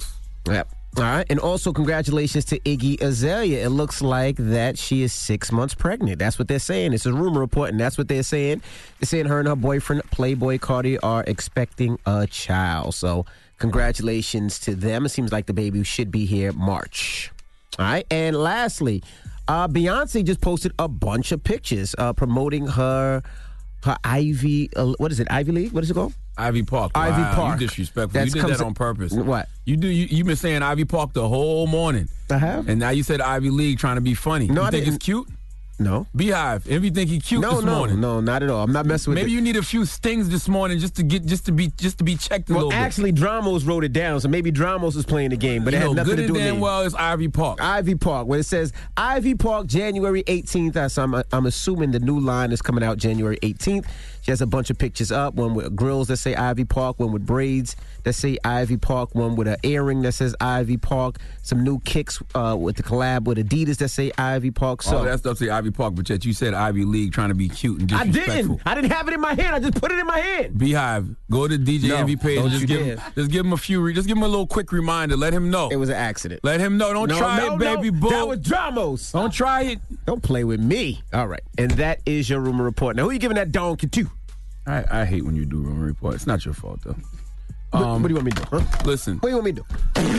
Yep. All right. And also congratulations to Iggy Azalea. It looks like that she is six months pregnant. That's what they're saying. It's a rumor report, and that's what they're saying. They're saying her and her boyfriend, Playboy Cardi, are expecting a child. So congratulations to them. It seems like the baby should be here March. All right. And lastly, uh, Beyonce just posted a bunch of pictures uh, promoting her her Ivy, uh, what is it, Ivy League? What is it called? Ivy Park. Ivy Wow, Park. You disrespectful. That's you did that comes- on purpose. What? You do. You, you've been saying Ivy Park the whole morning. I have. And now you said Ivy League trying to be funny. No, you I think didn't. it's cute? No. Beehive. If you think he's cute No, this no, morning. no, not at all. I'm not messing with Maybe it. you need a few stings this morning just to get just to be just to be checked a Well, little bit. actually, Dramos wrote it down, so maybe Dramos was playing the game, but You it had know, nothing good to and do with damn me. well it's Ivy Park. Ivy Park, where it says Ivy Park, January eighteenth. So I'm, I'm assuming the new line is coming out January eighteenth. She has a bunch of pictures up, one with grills that say Ivy Park, one with braids that say Ivy Park, one with an earring that says Ivy Park, some new kicks uh, with the collab with Adidas that say Ivy Park. So All that stuff say Ivy Park, but yet you said Ivy League trying to be cute and I disrespectful. didn't. I didn't have it in my hand. I just put it in my hand. Beehive, go to D J No, Envy page don't and just you give dare. him, just give him a few, re- just give him a little quick reminder. Let him know It was an accident. Let him know. Don't No, try no, it, baby no. boo. That was Dramos. Don't try it. Don't play with me. All right. And that is your rumor report. Now, who are you giving that donkey to? I, I hate when you do rumor report. It's not your fault though. What, Um, what do you want me to do? Huh? Listen, What do you want me to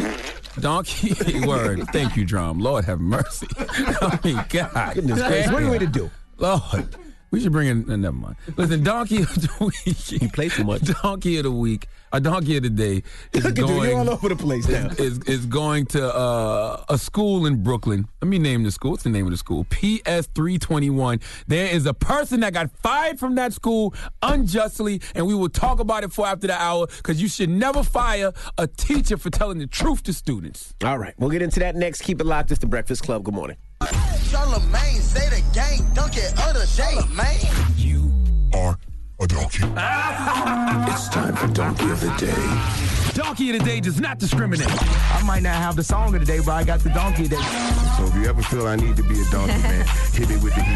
do? donkey word. Thank you, Drum. Lord have mercy. I mean, God. Goodness gracious. What do you want me to do? Lord. We should bring in, uh, never mind. Listen, Donkey of the Week. You play too much. Donkey of the Week, a Donkey of the Day is Look at you, going, you're all over the place now. is, is going to uh, a school in Brooklyn. Let me name the school. What's the name of the school? P S three twenty-one. There is a person that got fired from that school unjustly, and we will talk about it for after the hour, because you should never fire a teacher for telling the truth to students. All right. We'll get into that next. Keep it locked. It's the Breakfast Club. Good morning. Charlamagne, say the gang, donkey of the day, man. You are a donkey. It's time for Donkey of the Day. Donkey of the Day does not discriminate. I might not have the song of the day, but I got the donkey of the day. So if you ever feel I need to be a donkey, man, hit me with the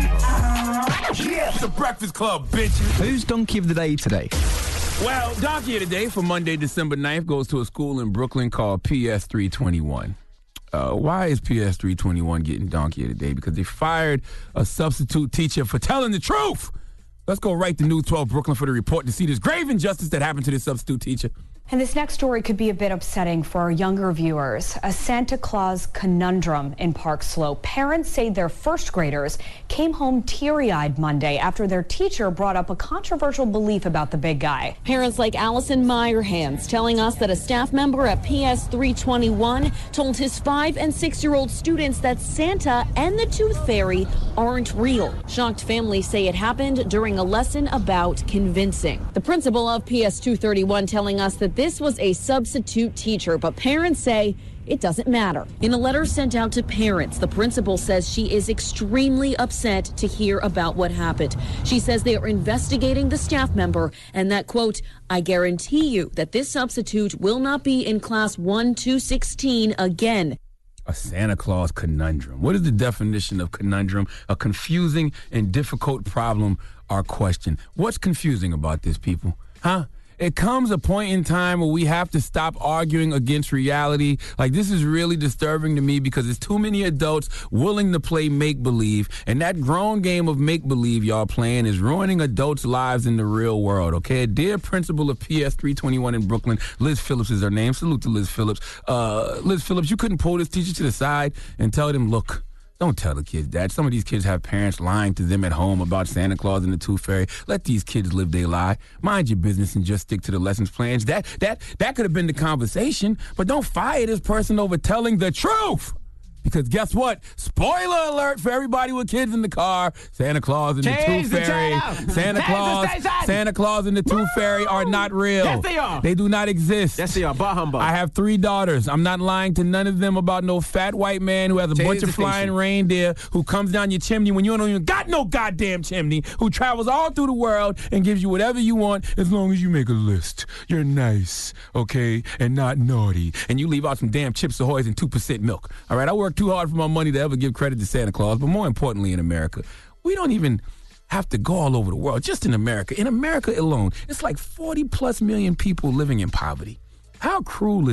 heat. Yes, the Breakfast Club, bitches. Who's donkey of the day today? Well, Donkey of the Day for Monday, December ninth goes to a school in Brooklyn called P S three twenty-one. Uh, why is P S three twenty-one getting Donkey of the Day? Because they fired a substitute teacher for telling the truth. Let's go right to News twelve Brooklyn for the report to see this grave injustice that happened to this substitute teacher. And this next story could be a bit upsetting for our younger viewers. A Santa Claus conundrum in Park Slope. Parents say their first graders came home teary-eyed Monday after their teacher brought up a controversial belief about the big guy. Parents like Allison Meyerhands telling us that a staff member at P S three twenty-one told his five and six-year-old students that Santa and the Tooth Fairy aren't real. Shocked families say it happened during a lesson about convincing. The principal of P S two thirty-one telling us that this was a substitute teacher, but parents say it doesn't matter. In a letter sent out to parents, the principal says she is extremely upset to hear about what happened. She says they are investigating the staff member and that, quote, I guarantee you that this substitute will not be in class one to sixteen again. A Santa Claus conundrum. What is the definition of conundrum? A confusing and difficult problem or question. What's confusing about this, people? Huh? It comes a point in time where we have to stop arguing against reality. Like, this is really disturbing to me because there's too many adults willing to play make-believe, and that grown game of make-believe y'all playing is ruining adults' lives in the real world, okay? Dear principal of P S three twenty-one in Brooklyn, Liz Phillips is her name. Salute to Liz Phillips. Uh, Liz Phillips, you couldn't pull this teacher to the side and tell them, look, don't tell the kids that. Some of these kids have parents lying to them at home about Santa Claus and the Tooth Fairy. Let these kids live their lie. Mind your business and just stick to the lessons plans. That that that could have been the conversation, but don't fire this person over telling the truth. Because guess what? Spoiler alert for everybody with kids in the car. Santa Claus and Change the the Tooth Fairy. channel. Santa Change Claus. the station. Santa Claus and the Tooth Fairy are not real. Yes, they are. They do not exist. Yes, they are. Bah humbug. I have three daughters. I'm not lying to none of them about no fat white man who has a Change bunch the of flying station. reindeer who comes down your chimney when you don't even got no goddamn chimney, who travels all through the world and gives you whatever you want as long as you make a list. You're nice, okay, and not naughty. And you leave out some damn Chips Ahoy's and two percent milk. All right, I work too hard for my money to ever give credit to Santa Claus, but more importantly in America, we don't even have to go all over the world. Just in America. In America alone, it's like forty plus million people living in poverty. How cruel is it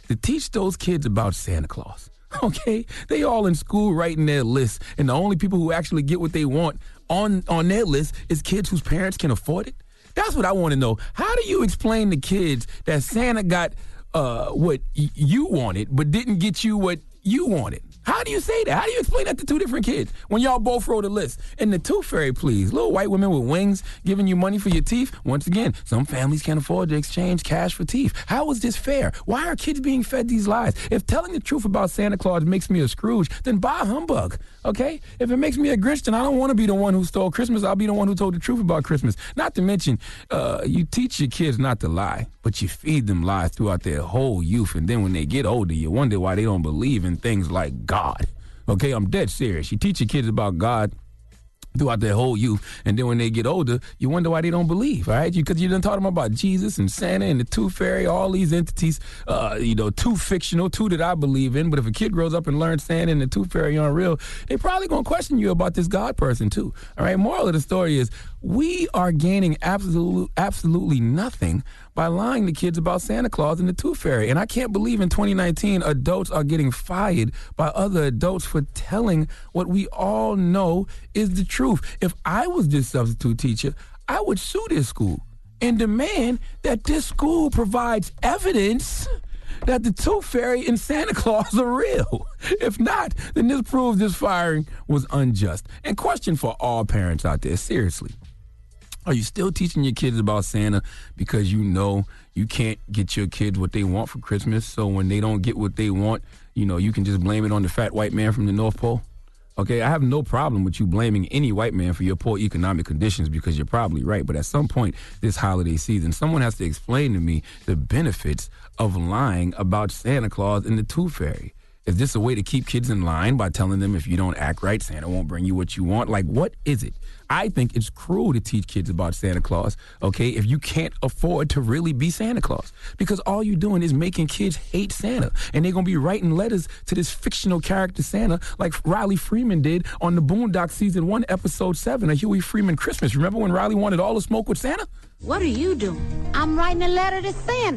to teach those kids about Santa Claus. Okay? They all in school writing their lists, and the only people who actually get what they want on, on their list is kids whose parents can afford it. That's what I want to know. How do you explain to kids that Santa got uh, what y- you wanted but didn't get you what you wanted? How do you say that? How do you explain that to two different kids when y'all both wrote a list? And the Tooth Fairy, please. Little white women with wings giving you money for your teeth. Once again, some families can't afford to exchange cash for teeth. How is this fair? Why are kids being fed these lies? If telling the truth about Santa Claus makes me a Scrooge, then buy a humbug, okay? If it makes me a Grinch, then I don't want to be the one who stole Christmas. I'll be the one who told the truth about Christmas. Not to mention, uh, you teach your kids not to lie, but you feed them lies throughout their whole youth. And then when they get older, you wonder why they don't believe in things like God. Okay, I'm dead serious. You teach your kids about God throughout their whole youth, and then when they get older, you wonder why they don't believe, all right? Because you, you done taught them about Jesus and Santa and the Tooth Fairy, all these entities, uh, you know, two fictional, two that I believe in. But if a kid grows up and learns Santa and the Tooth Fairy aren't real, they probably gonna question you about this God person too, all right? Moral of the story is we are gaining absolute, absolutely nothing by lying to kids about Santa Claus and the Tooth Fairy. And I can't believe in twenty nineteen adults are getting fired by other adults for telling what we all know is the truth. If I was this substitute teacher, I would sue this school and demand that this school provides evidence that the Tooth Fairy and Santa Claus are real. If not, then this proves this firing was unjust. And question for all parents out there, seriously. Are you still teaching your kids about Santa because you know you can't get your kids what they want for Christmas, so when they don't get what they want, you know, you can just blame it on the fat white man from the North Pole? Okay, I have no problem with you blaming any white man for your poor economic conditions because you're probably right. But at some point this holiday season, someone has to explain to me the benefits of lying about Santa Claus and the Tooth Fairy. Is this a way to keep kids in line by telling them if you don't act right, Santa won't bring you what you want? Like, what is it? I think it's cruel to teach kids about Santa Claus, okay, if you can't afford to really be Santa Claus. Because all you're doing is making kids hate Santa. And they're going to be writing letters to this fictional character Santa like Riley Freeman did on the Boondocks Season one, Episode seven, A Huey Freeman Christmas. Remember when Riley wanted all the smoke with Santa? What are you doing? I'm writing a letter to Santa.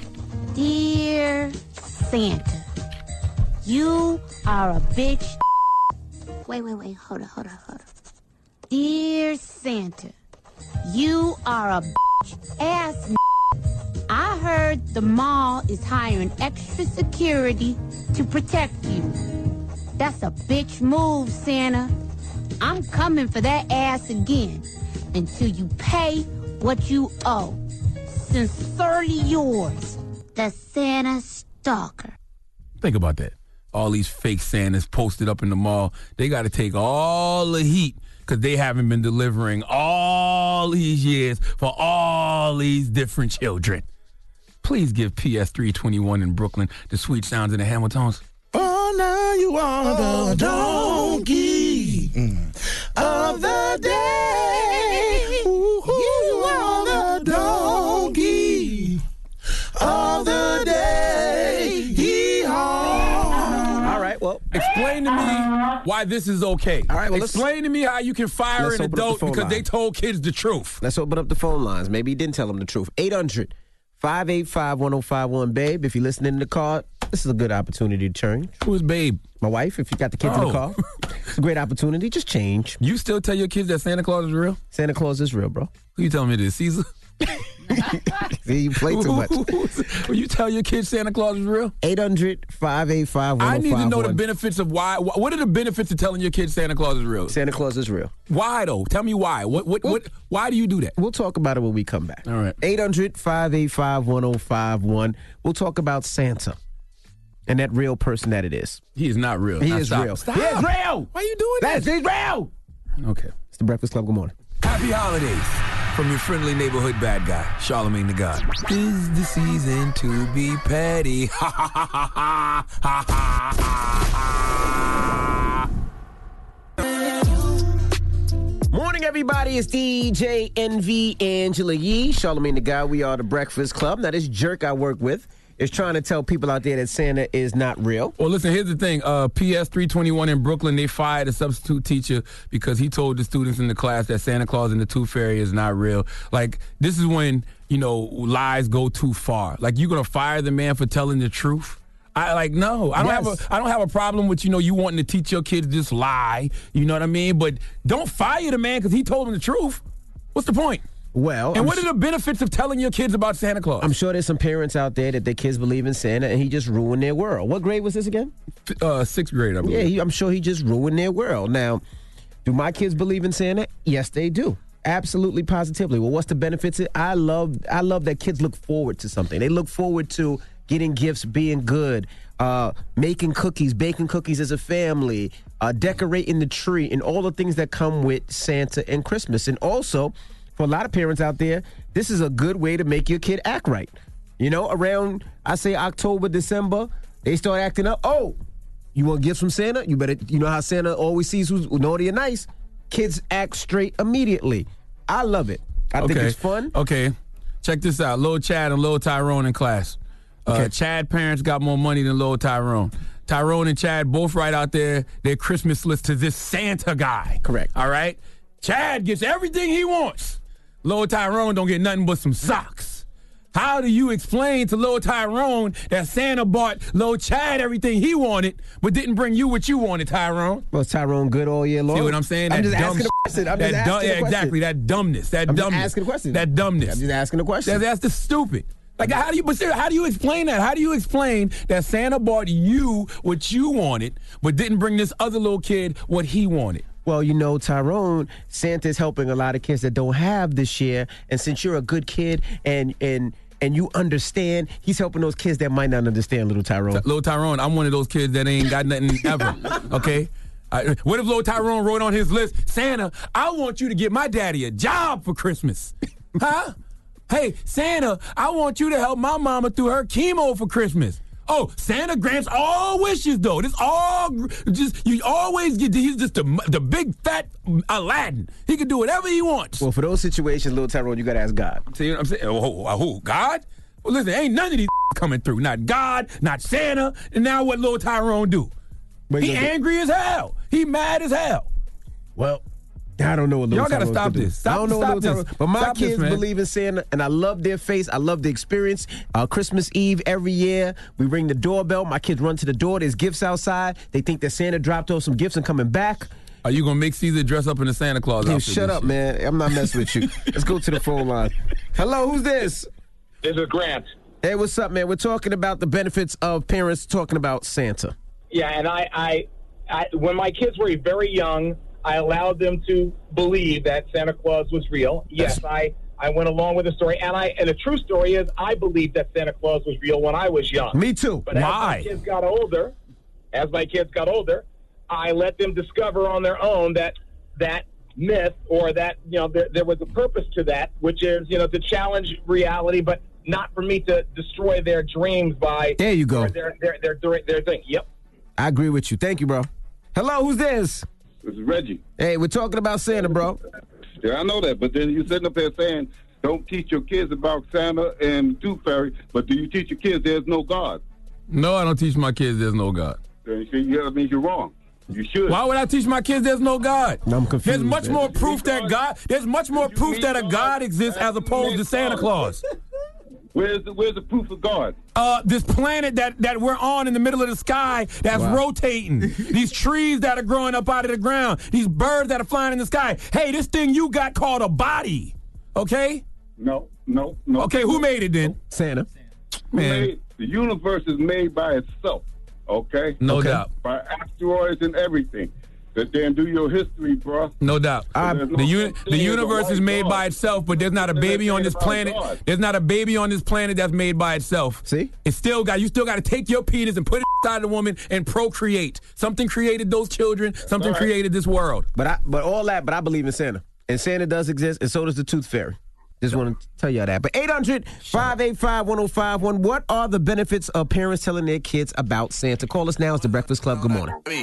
Dear Santa, you are a bitch. Wait, wait, wait. Hold on, hold on, hold on. Dear Santa, you are a bitch ass. I heard the mall is hiring extra security to protect you. That's a bitch move, Santa. I'm coming for that ass again until you pay what you owe. Sincerely yours, the Santa Stalker. Think about that. All these fake Santas posted up in the mall, they got to take all the heat because they haven't been delivering all these years for all these different children. Please give P S three twenty-one in Brooklyn the sweet sounds of the Hamiltons. Oh, now you are the donkey mm. of the day. Ooh, you are the donkey of the day. All right, well. Explain to me why this is okay. All right, well, explain to me how you can fire an adult the because line. They told kids the truth. Let's open up the phone lines. Maybe he didn't tell them the truth. eight hundred, five eight five, one oh five one, babe. If you're listening in the car, this is a good opportunity to change. Who is babe? My wife, if you got the kids oh. in the car. It's a great opportunity. Just change. You still tell your kids that Santa Claus is real? Santa Claus is real, bro. Who you telling me this, Caesar? See, you play too much. Will you tell your kids Santa Claus is real? eight hundred, five eight five, one oh five one. I need to know the benefits of why. What are the benefits of telling your kids Santa Claus is real? Santa Claus is real. Why, though? Tell me why. What? What? Well, what? Why do you do that? We'll talk about it when we come back. All right. eight hundred, five eight five, one oh five one. We'll talk about Santa and that real person that it is. He is not real. He now is stop. real. Stop. He is real. Why are you doing That's that? He's real. Okay. It's the Breakfast Club. Good morning. Happy holidays from your friendly neighborhood bad guy, Charlamagne the God. Tis the season to be petty. Ha ha ha ha ha ha ha ha. Morning, everybody. It's D J N V Angela Yee, Charlamagne the God. We are the Breakfast Club. Now, this jerk I work with is trying to tell people out there that Santa is not real. Well, listen, here's the thing. Uh, P S three twenty-one in Brooklyn, they fired a substitute teacher because he told the students in the class that Santa Claus and the Tooth Fairy is not real. Like, this is when, you know, lies go too far. Like, you're going to fire the man for telling the truth? I like no. I don't Yes. have a I don't have a problem with, you know, you wanting to teach your kids this lie. You know what I mean? But don't fire the man because he told them the truth. What's the point? Well, and I'm what s- are the benefits of telling your kids about Santa Claus? I'm sure there's some parents out there that their kids believe in Santa, and he just ruined their world. What grade was this again? Uh, sixth grade, I believe. Yeah, he, I'm sure he just ruined their world. Now, do my kids believe in Santa? Yes, they do. Absolutely, positively. Well, what's the benefits? I love, I love that kids look forward to something. They look forward to getting gifts, being good, uh, making cookies, baking cookies as a family, uh, decorating the tree, and all the things that come with Santa and Christmas. And also, for a lot of parents out there, this is a good way to make your kid act right. You know, around, I say October, December, they start acting up. Oh, you want gifts from Santa? You better, you know how Santa always sees who's naughty and nice? Kids act straight immediately. I love it. I okay. think it's fun. Okay. Check this out. Lil Chad and Lil Tyrone in class. Uh, Okay. Chad parents got more money than Lil Tyrone. Tyrone and Chad both write out there their Christmas list to this Santa guy. Correct. All right? Chad gets everything he wants. Lil Tyrone don't get nothing but some socks. How do you explain to Lil Tyrone that Santa bought Lil Chad everything he wanted, but didn't bring you what you wanted, Tyrone? Was Tyrone good all year long? See what I'm saying? I'm That just dumb asking a sh- question. I'm that just dumb- asking a yeah, question. exactly. That dumbness. That I'm just dumbness. asking a question. That dumbness. I'm just asking a question. That, that's the stupid. Like, how do you? But seriously, how do you explain that? How do you explain that Santa bought you what you wanted, but didn't bring this other little kid what he wanted? Well, you know, Tyrone, Santa's helping a lot of kids that don't have this year, and since you're a good kid and and and you understand, he's helping those kids that might not understand, little Tyrone. Little Tyrone, I'm one of those kids that ain't got nothing ever. Okay. I, what if Little Tyrone wrote on his list, Santa, I want you to get my daddy a job for Christmas? Huh? Hey, Santa, I want you to help my mama through her chemo for Christmas. Oh, Santa grants all wishes, though. This all just you always get. He's just the the big fat Aladdin. He can do whatever he wants. Well, for those situations, little Tyrone, you got to ask God. See what I'm saying? Oh, oh, who? God? Well, listen, ain't none of these coming through. Not God, not Santa, and now what Little Tyrone do? What He he gonna do? angry as hell. He mad as hell. Well, I don't know what little Y'all gotta Tyrone's stop gonna do. this. Stop- I don't know stop what little this. Tyrone, but my Stop this, kids man. believe in Santa, and I love their face. I love the experience. Uh, Christmas Eve every year, we ring the doorbell. My kids run to the door. There's gifts outside. They think that Santa dropped off some gifts and coming back. Are you gonna make Caesar dress up in the Santa Claus Dude, outfit shut this up, year? man. I'm not messing with you. Let's go to the phone line. Hello, who's this? This is Grant. Hey, what's up, man? We're talking about the benefits of parents talking about Santa. Yeah, and I, I, I, when my kids were very young, I allowed them to believe that Santa Claus was real. Yes, I, I went along with the story, and I, and the true story is, I believed that Santa Claus was real when I was young. Me too. But as Why? my kids got older, as my kids got older, I let them discover on their own that that myth, or that, you know, there, there was a purpose to that, which is, you know, to challenge reality, but not for me to destroy their dreams by There you go. their their their their, their thing. Yep. I agree with you. Thank you, bro. Hello, who's this? This is Reggie. Hey, we're talking about Santa, bro. Yeah, I know that, but then you're sitting up there saying, don't teach your kids about Santa and Tooth Fairy, but do you teach your kids there's no God? No, I don't teach my kids there's no God. Then you see, yeah, that means you're wrong. You should. Why would I teach my kids there's no God? I'm confused. There's much man. more proof that God. There's much more proof that a God exists as opposed to Santa Claus. Where's the, where's the proof of God? Uh, this planet that, that we're on in the middle of the sky that's Wow. rotating. These trees that are growing up out of the ground. These birds that are flying in the sky. Hey, this thing you got called a body. Okay? No, no, no. Okay, who made it then? Santa. Who Man. made- the universe is made by itself, okay? No Okay. doubt. By asteroids and everything. That then do your history, bro. No doubt. I- There's no The, uni- such the thing as a universe is white made God. by itself, but there's not a There's baby on nothing this about planet. God. There's not a baby on this planet that's made by itself. See? It's still got you still got to take your penis and put it inside the woman and procreate. Something created those children. Something All right. created this world. But I, but all that, but I believe in Santa. And Santa does exist, and so does the Tooth Fairy. Just want to tell y'all that. But eight hundred, five eight five, one oh five one. What are the benefits of parents telling their kids about Santa? Call us now. It's The Breakfast Club. Good morning.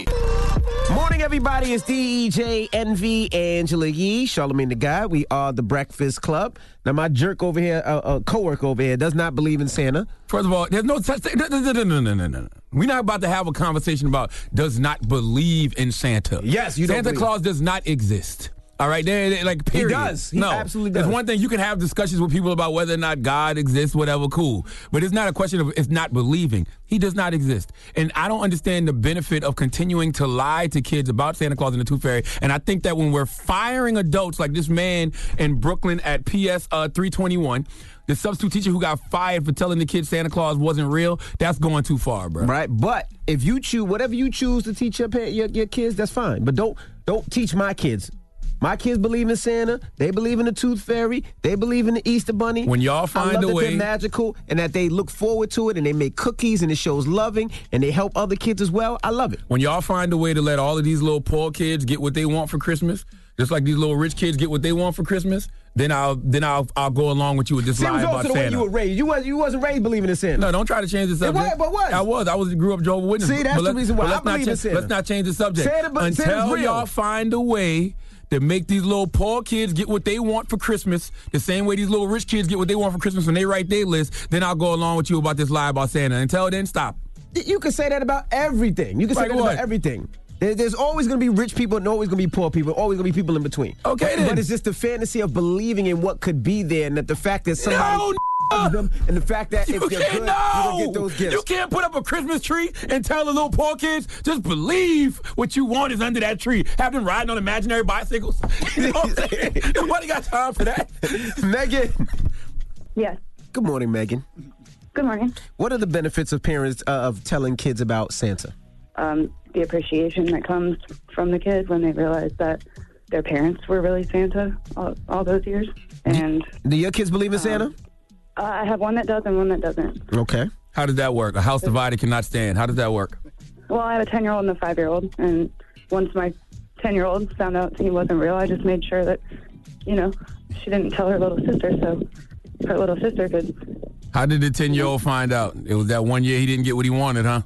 Morning, everybody. It's D E J, Envy, Angela Yee, Charlamagne the Guy. We are the Breakfast Club. Now, my jerk over here, uh, uh, coworker over here, does not believe in Santa. First of all, there's no such thing. No, no, no, no, no, no, no. We're not about to have a conversation about does not believe in Santa. Yes, you don't Santa believe. Claus does not exist. All right, they, they, like period. He does. He no, absolutely does. It's one thing you can have discussions with people about whether or not God exists, whatever, cool. But it's not a question of it's not believing. He does not exist, and I don't understand the benefit of continuing to lie to kids about Santa Claus and the Tooth Fairy. And I think that when we're firing adults like this man in Brooklyn at P S uh, three twenty-one. The substitute teacher who got fired for telling the kids Santa Claus wasn't real, that's going too far, bro. Right, but if you choose, whatever you choose to teach your, your, your kids, that's fine. But don't don't teach my kids. My kids believe in Santa. They believe in the Tooth Fairy. They believe in the Easter Bunny. When y'all find I love a that way, they're magical and that they look forward to it and they make cookies and it shows loving and they help other kids as well. I love it. When y'all find a way to let all of these little poor kids get what they want for Christmas, just like these little rich kids get what they want for Christmas, then I'll then I'll I'll go along with you with this See, lie it was about also the Santa. way you were raised. You was you wasn't raised believing in Santa. No, don't try to change the subject. It was, but what? I was. I was grew up Jehovah's Witness. See, that's but the reason why but I let's not believe in change, Santa. Let's not change the subject Santa, but until Santa's real. y'all find a way to make these little poor kids get what they want for Christmas, the same way these little rich kids get what they want for Christmas when they write their list. Then I'll go along with you about this lie about Santa. Until then, stop. You can say that about everything. You can say Like that what? about everything. There- There's always going to be rich people and always going to be poor people, always going to be people in between. Okay, but, then. But it's just the fantasy of believing in what could be there and that the fact that somebody No, loves them and the fact that You if they're can't good, know. you're going to get those gifts. You can't put up a Christmas tree and tell the little poor kids, just believe what you want is under that tree. Have them riding on imaginary bicycles. You know what I'm saying? Nobody got time for that. Megan. Yes. Good morning, Megan. Good morning. What are the benefits of parents uh, of telling kids about Santa? Um, the appreciation that comes from the kids when they realize that their parents were really Santa all, all those years. And Do your kids believe in Santa? uh, I have one that does and one that doesn't. Okay. How does that work? A house divided cannot stand. How does that work? Well, I have a ten-year-old and a five-year-old, and once my ten-year-old found out he wasn't real, I just made sure that, you know, she didn't tell her little sister, so her little sister could. How did the ten-year-old find out? It was that one year he didn't get what he wanted, huh?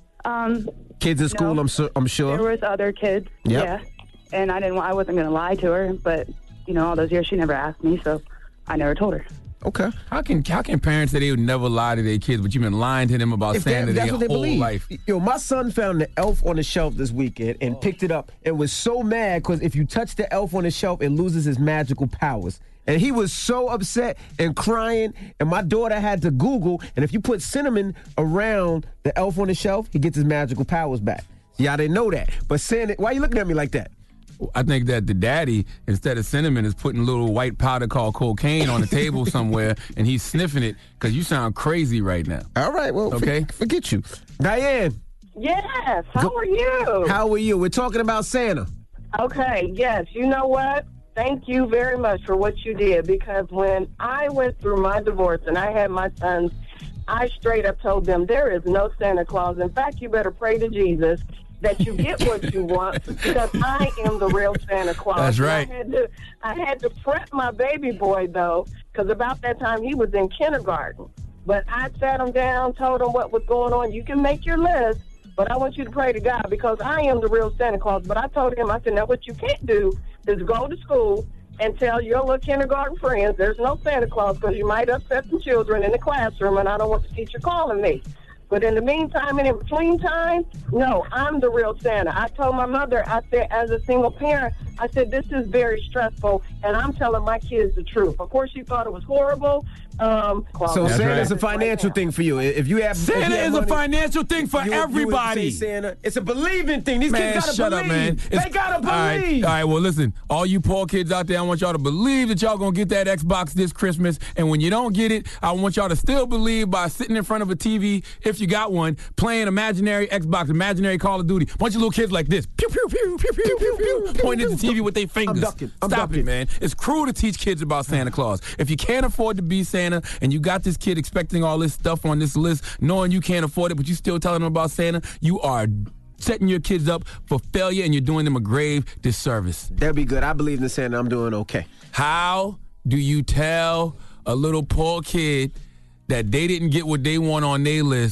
Um, Kids in school, No. I'm, su- I'm sure. there was other kids, Yep. yeah, and I didn't. I wasn't going to lie to her, but you know, all those years she never asked me, so I never told her. Okay. How can how can parents say they would never lie to their kids, but you've been lying to them about If they- Santa that's their what they whole believe. life? Yo, my son found the elf on the shelf this weekend and picked it up and was so mad because if you touch the elf on the shelf, it loses his magical powers. And he was so upset and crying, and my daughter had to Google, and if you put cinnamon around the elf on the shelf, he gets his magical powers back. Y'all didn't know that. But Santa, why you looking at me like that? I think that the daddy, instead of cinnamon, is putting a little white powder called cocaine on the table somewhere, and he's sniffing it because you sound crazy right now. All right, well, okay, for, forget you. Diane. Yes, how Go- are you? How are you? We're talking about Santa. Okay, yes, you know what? Thank you very much for what you did, because when I went through my divorce and I had my sons, I straight up told them there is no Santa Claus. In fact, you better pray to Jesus that you get what you want, because I am the real Santa Claus. That's And right. I had to, I had to prep my baby boy, though, because about that time he was in kindergarten. But I sat him down, told him what was going on. You can make your list, but I want you to pray to God, because I am the real Santa Claus. But I told him, I said, now what you can't do is go to school and tell your little kindergarten friends there's no Santa Claus, because you might upset some children in the classroom, and I don't want the teacher calling me. But in the meantime and in between time, no, I'm the real Santa. I told my mother, I said, as a single parent, I said, this is very stressful, and I'm telling my kids the truth. Of course, she thought it was horrible. Um, So That's Santa's right. a financial thing for you. If you have if you Santa have is a money, financial thing for you would- you would everybody. say Santa. It's a believing thing. These Man, kids gotta shut believe. up, man. They It's- gotta All right, believe. all right, well, listen, all you poor kids out there, I want y'all to believe that y'all gonna get that Xbox this Christmas. And when you don't get it, I want y'all to still believe by sitting in front of a T V, if you got one, playing imaginary Xbox, imaginary Call of Duty. Bunch of little kids like this, pew, pew, pew, pew, pew, pew, pew, pointing at the T V with their fingers. ducking. I'm Stop ducking. it, man. It's cruel to teach kids about Santa Claus. If you can't afford to be Santa and you got this kid expecting all this stuff on this list, knowing you can't afford it, but you still telling them about Santa, you are setting your kids up for failure, and you're doing them a grave disservice. That'd be good. I believe in Santa. I'm doing okay. How do you tell a little poor kid that they didn't get what they want on their list,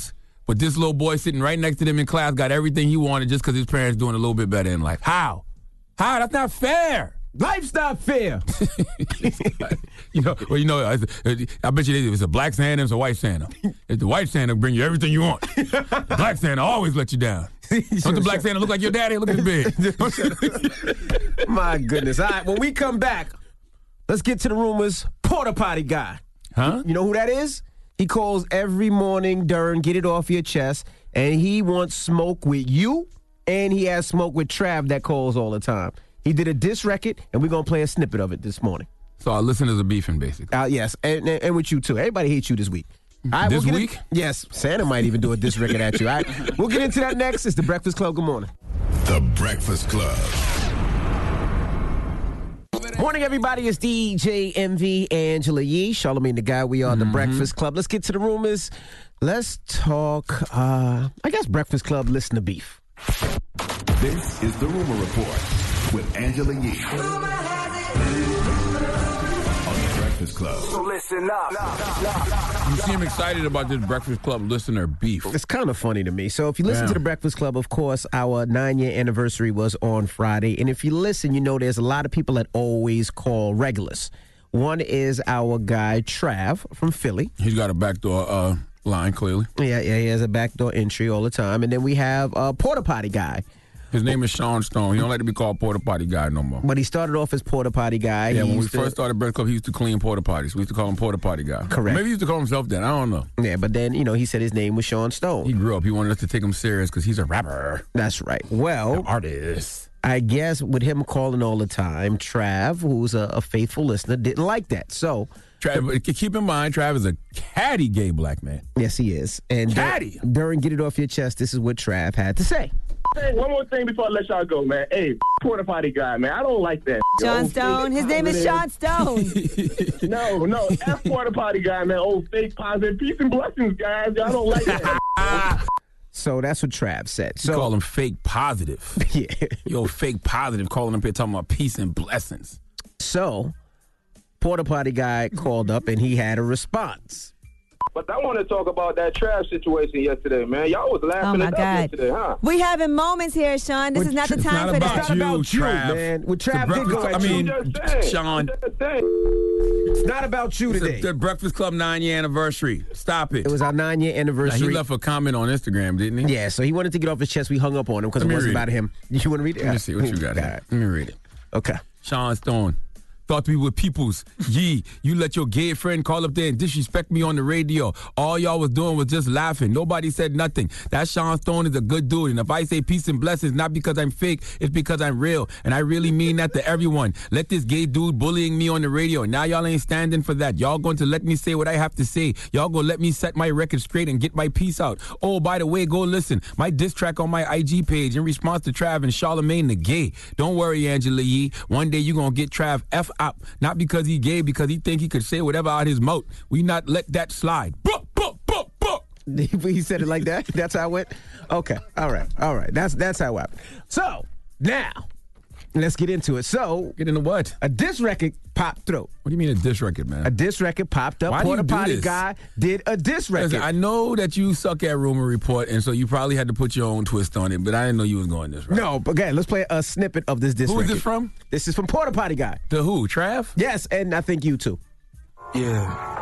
But this little boy sitting right next to them in class got everything he wanted just because his parents doing a little bit better in life. How? How? That's not fair. Life's not fair. You know, well, you know, I, I bet you if it's a black Santa, it's a white Santa. If the white Santa bring you everything you want, the black Santa always let you down. Don't the black Santa look like your daddy? Look at his beard. My goodness. All right, when we come back, let's get to the rumors. Porta potty guy. Huh? You know who that is? He calls every morning during Get It Off Your Chest, and he wants smoke with you, and he has smoke with Trav that calls all the time. He did a diss record, and we're going to play a snippet of it this morning. So our listeners are beefing, basically. Uh, yes, and, and, and with you, too. Everybody hates you this week. All right, this we'll week? In, yes, Santa might even do a diss record at you. All right, we'll get into that next. It's The Breakfast Club. Good morning. The Breakfast Club. Morning, everybody. It's D J M V, Angela Yee, Charlamagne the Guy. We are mm-hmm. The Breakfast Club. Let's get to the rumors. Let's talk, uh, I guess, Breakfast Club listener beef. This is The Rumor Report with Angela Yee on The Breakfast Club. So listen up. You seem excited about this Breakfast Club listener beef. It's kind of funny to me. So if you listen yeah. to The Breakfast Club, of course, our nine-year anniversary was on Friday. And if you listen, you know there's a lot of people that always call regulars. One is our guy, Trav, from Philly. He's got a backdoor uh, line, clearly. Yeah, yeah, he has a backdoor entry all the time. And then we have a Porta Potty guy. His name is Sean Stone. He don't like to be called Porta Potty Guy no more. But he started off as Porta Potty Guy. Yeah, he when we to, first started Breakfast Club, he used to clean Porta Potties. We used to call him Porta Potty Guy. Correct. Maybe he used to call himself that. I don't know. Yeah, but then, you know, he said his name was Sean Stone. He grew up. He wanted us to take him serious because he's a rapper. That's right. Well, an artist. I guess with him calling all the time, Trav, who's a, a faithful listener, didn't like that. So, Trav, keep in mind, Trav is a catty gay black man. Yes, he is. And catty. Dur- during Get It Off Your Chest, this is what Trav had to say. Hey, one more thing before I let y'all go, man. Hey, Porta Potty Guy, man. I don't like that. Sean Stone. His name is Sean Stone. no, no. F Porta Potty Guy, man. Old fake positive. Peace and blessings, guys. Y'all don't like that. So that's what Trav said. So you call him fake positive. Yeah. Yo, fake positive, calling him here talking about peace and blessings. So, Porta Potty Guy called up and he had a response. But I want to talk about that Trav situation yesterday, man. Y'all was laughing oh my it up God. yesterday, huh? We having moments here, Sean. This With is not tra- the time it's not for about this. you, It's not about Trav. you, man. With Trav The did go breakfast- at I you. mean, Sean. It's not about you It's today. a, the Breakfast Club nine-year anniversary. Stop it. It was our nine-year Now, anniversary. he left a comment on Instagram, didn't he? Yeah, so he wanted to get off his chest. We hung up on him because it Let me wasn't read about it. him. You want to read it? Let me see what you got here. Let me read it. Okay. Sean Stone. Thought we were peoples. Yee, you let your gay friend call up there and disrespect me on the radio. All y'all was doing was just laughing. Nobody said nothing. That Sean Stone is a good dude. And if I say peace and blessings, not because I'm fake, it's because I'm real. And I really mean that to everyone. Let this gay dude bullying me on the radio. Now y'all ain't standing for that. Y'all going to let me say what I have to say. Y'all gonna let me set my record straight and get my piece out. Oh, by the way, go listen. My diss track on my I G page in response to Trav and Charlamagne the Gay. Don't worry, Angela Yee. One day you gonna get Trav F out. Not because he gay, because he think he could say whatever out his mouth. We not let that slide. Boop, boop, boop, boop. He said it like that? That's how it went? Okay. All right. All right. That's that's how it happened. So, now, let's get into it. So, get into what? A diss record popped through. What do you mean a diss record, man? A diss record popped up. Why do you Porta do Potty this? Guy did a diss record. Listen, I know that you suck at Rumor Report, and so you probably had to put your own twist on it, but I didn't know you was going this route. No, but again, let's play a snippet of this diss Who record. is this from? This is from Porta Potty Guy. The who? Trav? Yes, and I think you too. Yeah.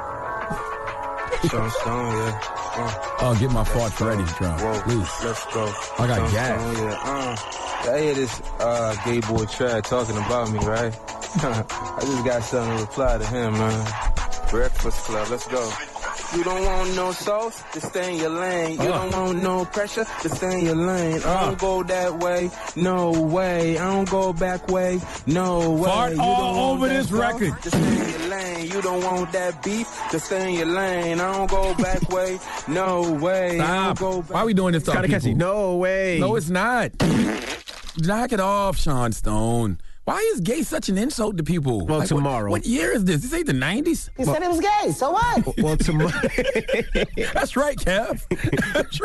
Sean Stone, yeah. Uh, oh, get my farts ready, Trav. Please. Let's go. I got Sean gas. Stone, yeah. Uh, I hear this uh, gay boy Trav talking about me, right? I just got something to reply to him, man. Breakfast Club, let's go. You don't want no sauce, just stay in your lane. You Uh. don't want no pressure, just stay in your lane. I don't go that way, no way. I don't go back way, no way. Fart You don't all want over that this sauce, record. just stay in your lane. You don't want that beef, just stay in your lane. I don't go back way, no way. I don't Stop. go back. Why are we doing this to Kinda people? catchy. No way. No, it's not. Knock it off, Sean Stone. Why is gay such an insult to people? Well, Like, tomorrow. What, what year is this? This ain't the nineties. He said it was gay, so what? Well, tomorrow. That's right, Kev. That's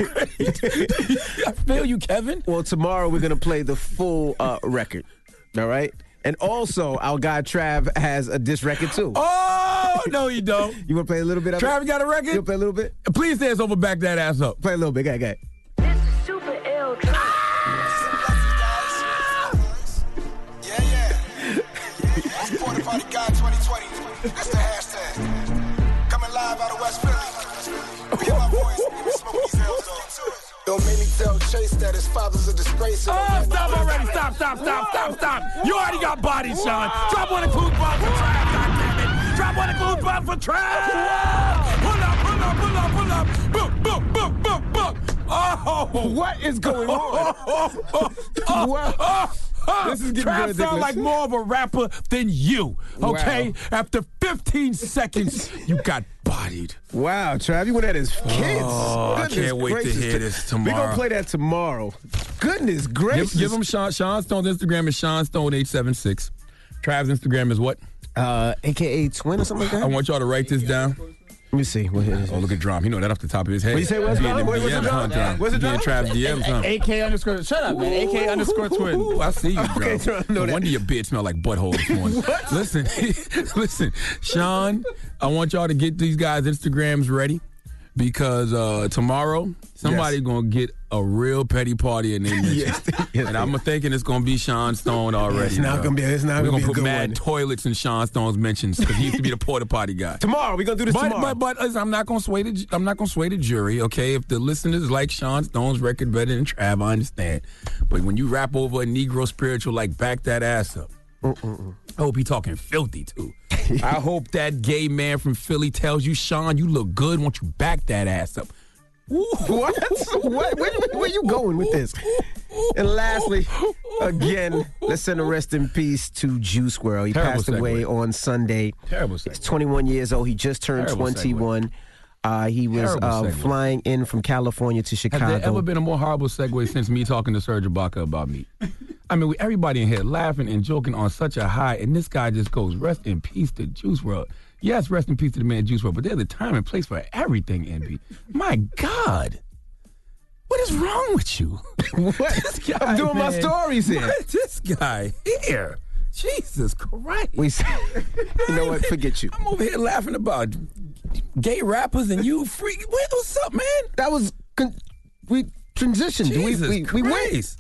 right. I feel you, Kevin. Well, tomorrow we're going to play the full uh, record. All right? And also, our guy Trav has a diss record, too. Oh, no, you don't. You want to play a little bit of Trav, it? you got a record? You want to play a little bit? Please dance over, back that ass up. Play a little bit. Go ahead, go ahead. This is super ill. Yeah, yeah. Porta Party God twenty twenty. That's the hashtag. Coming live out of West Philly. Be in my voice. Give me smoke these L's though. Don't make me tell Chase that his father's a disgrace. Oh, stop already. Stop, stop, stop, stop, stop. You already got bodies, Sean. Drop one of Clues Bomb for Trav, goddammit. Drop one of Clues Bomb for Trav. Pull up, pull up, pull up, pull up. Boom, boom, boom, boom, boom. Oh. What is going on? Oh, oh, oh, What? oh, oh. This is getting Trav ridiculous. sound like more of a rapper than you, okay? Wow. After fifteen seconds, you got bodied. Wow, Trav, you went at his kids. Oh, I can't wait to hear this tomorrow. We're going to play that tomorrow. Goodness Give, gracious. give him Sean. Sean Stone's Instagram is Sean Stone eight seven six. Trav's Instagram is what? Uh, A K A Twin or something like that? I want y'all to write this down. Let me see. What is Oh, look at Drum. He know that off the top of his head. What you say, Wes? Be in the What- what's the D Ms, drum? huh, Drum? What's the Be in drum? Trav's D Ms, huh? A K underscore. Shut up, man. A K underscore twin. Ooh, I see you, Drum. Okay, Drum, know No that. wonder your beard smell like butthole this morning. Listen, listen, Sean, I want y'all to get these guys' Instagrams ready because uh, tomorrow somebody's Yes. gonna get a real petty party in their mention. Yes. Yes, And I'm thinking it's gonna be Sean Stone already. It's not bro. gonna be- it's not We're gonna gonna be a put good mad one. toilets in Sean Stone's mentions because he used to be the porta potty guy. Tomorrow. We're going to do this But, tomorrow. but but listen, I'm not gonna sway the ju- I'm not gonna sway the jury. Okay, if the listeners like Sean Stone's record better than Trav, I understand. But when you rap over a Negro spiritual like "Back That Ass Up," Mm-mm-mm. I hope he talking filthy too. I hope that gay man from Philly tells you, Sean, you look good. Won't you back that ass up? What? what? Where, where you going with this? And lastly, again, let's send a rest in peace to Juice world. He Terrible passed segue. away on Sunday. Terrible He's segue. twenty-one years old. He just turned Terrible twenty-one. Uh, he was Terrible uh, segue. flying in from California to Has Chicago. there ever been a more horrible segue since me talking to Serge Ibaka about me? I mean, we, everybody in here laughing and joking on such a high, and this guy just goes, rest in peace to Juice world. Yes, rest in peace to the man Juice world, but there's a time and place for everything, N B. My God. What is wrong with you? What? This guy, I'm doing my man. stories here. What is this guy here? Jesus Christ. We, you know what? Forget you. I'm over here laughing about gay rappers and you freak. What, what's up, man? That was con- we transitioned. Jesus we, we, we went. Christ.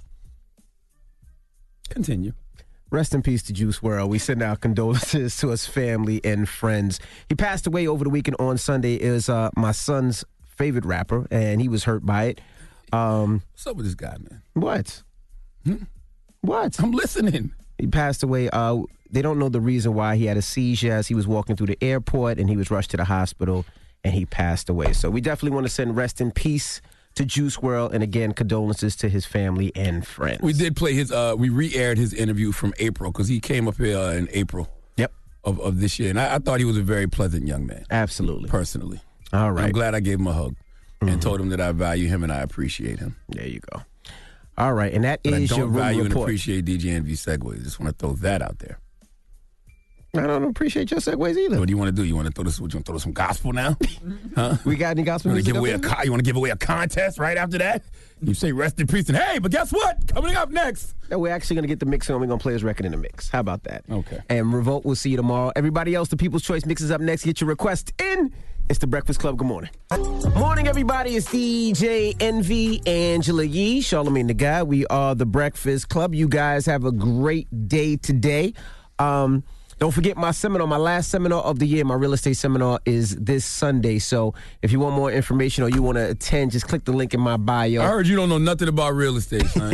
Continue. Rest in peace to Juice world. We send our condolences to his family and friends. He passed away over the weekend on Sunday. It was uh, my son's favorite rapper, and he was hurt by it. Um, What's up with this guy, man? what? Hmm? What? I'm listening. He passed away. Uh, they don't know the reason why. He had a seizure as he was walking through the airport, and he was rushed to the hospital, and he passed away. So we definitely want to send rest in peace to Juice world, and again, condolences to his family and friends. We did play his, uh, we re-aired his interview from April because he came up here uh, in April Yep. of, of this year. And I, I thought he was a very pleasant young man, Absolutely. personally. All I'm right. glad I gave him a hug Mm-hmm. and told him that I value him and I appreciate him. There you go. All right, and that But I is your don't room value and report. appreciate D J Envy segues. Just want to throw that out there. I don't appreciate your segues either. What do you want to do? You want to throw this? What, you want to throw some gospel now? Huh? We got any gospel You want to music give up away a there? co- You want to give away a contest right after that? You say rest in peace and hey, but guess what? Coming up next. No, we're actually going to get the mix on. We're going to play his record in the mix. How about that? Okay. And Revolt, we'll see you tomorrow. Everybody else, the People's Choice Mix is up next. Get your request in. It's the Breakfast Club. Good morning. Morning, everybody. It's D J Envy, Angela Yee, Charlamagne the Guy. We are the Breakfast Club. You guys have a great day today. Um, don't forget my seminar, my last seminar of the year, my real estate seminar is this Sunday. So if you want more information or you want to attend, just click the link in my bio. I heard you don't know nothing about real estate, son.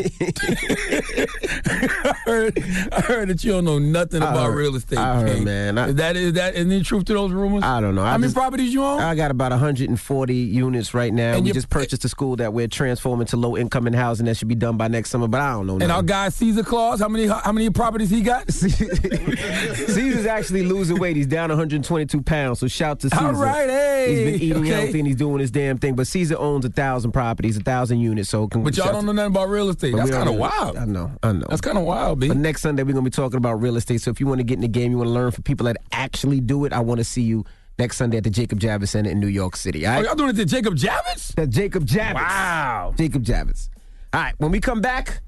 I, heard, I heard that you don't know nothing I about heard- real estate. I heard, King. man. I- is that is that any truth to those rumors? I don't know. I How many just- properties you own? I got about one hundred forty units right now. And we you- just purchased a school that we're transforming to low income in housing that should be done by next summer, but I don't know. And our nothing. guy Caesar Claus, how many how many properties he got? Caesar's actually losing weight. He's down one hundred twenty-two pounds. So shout to Caesar. All right, hey. He's been eating Okay. healthy and he's doing his damn thing. But Caesar owns a thousand properties, a thousand units. So can But y'all shout don't to- know nothing about real estate. but That's we don't kind of know- wild. I know. I know. That's kind of wild, B. But next Sunday we're gonna be talking about real estate. So if you want to get in the game, you want to learn from people that actually do it, I want to see you next Sunday at the Jacob Javits Center in New York City. All Oh, right? y'all doing it to Jacob Javits? The Jacob Javits. Wow. Jacob Javits. All right, when we come back,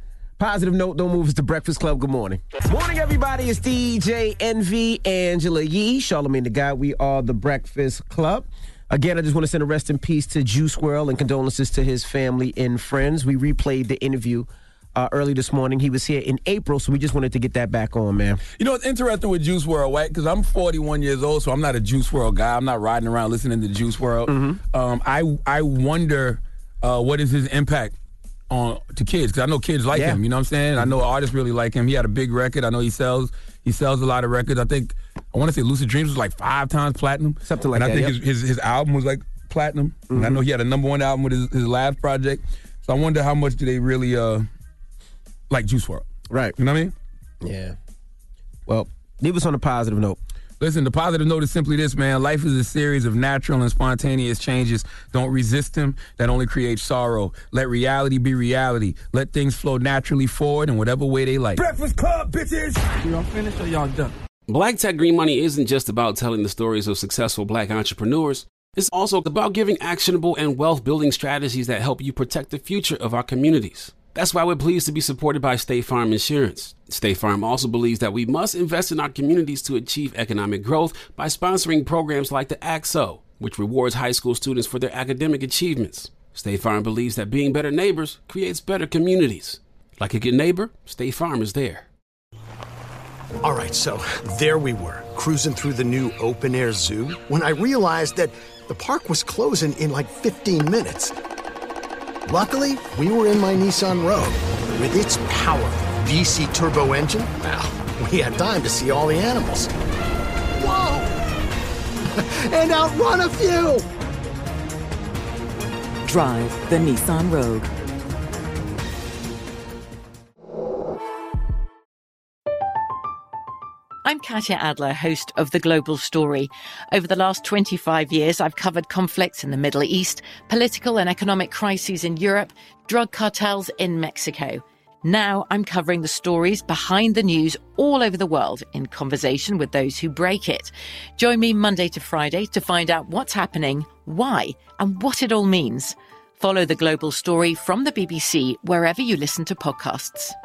Positive note, don't move. It's the Breakfast Club. Good morning. Morning, everybody. It's D J Envy, Angela Yee, Charlamagne the Guy. We are the Breakfast Club. Again, I just want to send a rest in peace to Juice world and condolences to his family and friends. We replayed the interview uh, early this morning. He was here in April, so we just wanted to get that back on, man. You know, it's interesting with Juice world, right? Because I'm forty-one years old, so I'm not a Juice world guy. I'm not riding around listening to Juice world. Mm-hmm. Um, I I wonder uh, what is his impact on to kids, because I know kids like Yeah. him. You know what I'm saying? I know artists really like him. He had a big record. I know he sells he sells a lot of records. I think I want to say Lucid Dreams was like five times platinum, something like and that. I think yep. his, his his album was like platinum. Mm-hmm. And I know he had a number one album with his, his last project. So I wonder how much do they really uh, like Juice world? Right. You know what I mean? Yeah. Well, leave us on a positive note. Listen, the positive note is simply this, man. Life is a series of natural and spontaneous changes. Don't resist them. That only creates sorrow. Let reality be reality. Let things flow naturally forward in whatever way they like. Breakfast Club, bitches! Y'all finished or y'all done? Black Tech Green Money isn't just about telling the stories of successful black entrepreneurs. It's also about giving actionable and wealth-building strategies that help you protect the future of our communities. That's why we're pleased to be supported by State Farm Insurance. State Farm also believes that we must invest in our communities to achieve economic growth by sponsoring programs like the A C S O, which rewards high school students for their academic achievements. State Farm believes that being better neighbors creates better communities. Like a good neighbor, State Farm is there. All right, so there we were, cruising through the new open-air zoo, when I realized that the park was closing in like fifteen minutes. Luckily, we were in my Nissan Rogue. With its powerful V C turbo engine, well, we had time to see all the animals. Whoa! And outrun a few! Drive the Nissan Rogue. I'm Katya Adler, host of The Global Story. Over the last twenty-five years, I've covered conflicts in the Middle East, political and economic crises in Europe, drug cartels in Mexico. Now I'm covering the stories behind the news all over the world in conversation with those who break it. Join me Monday to Friday to find out what's happening, why, and what it all means. Follow The Global Story from the B B C wherever you listen to podcasts.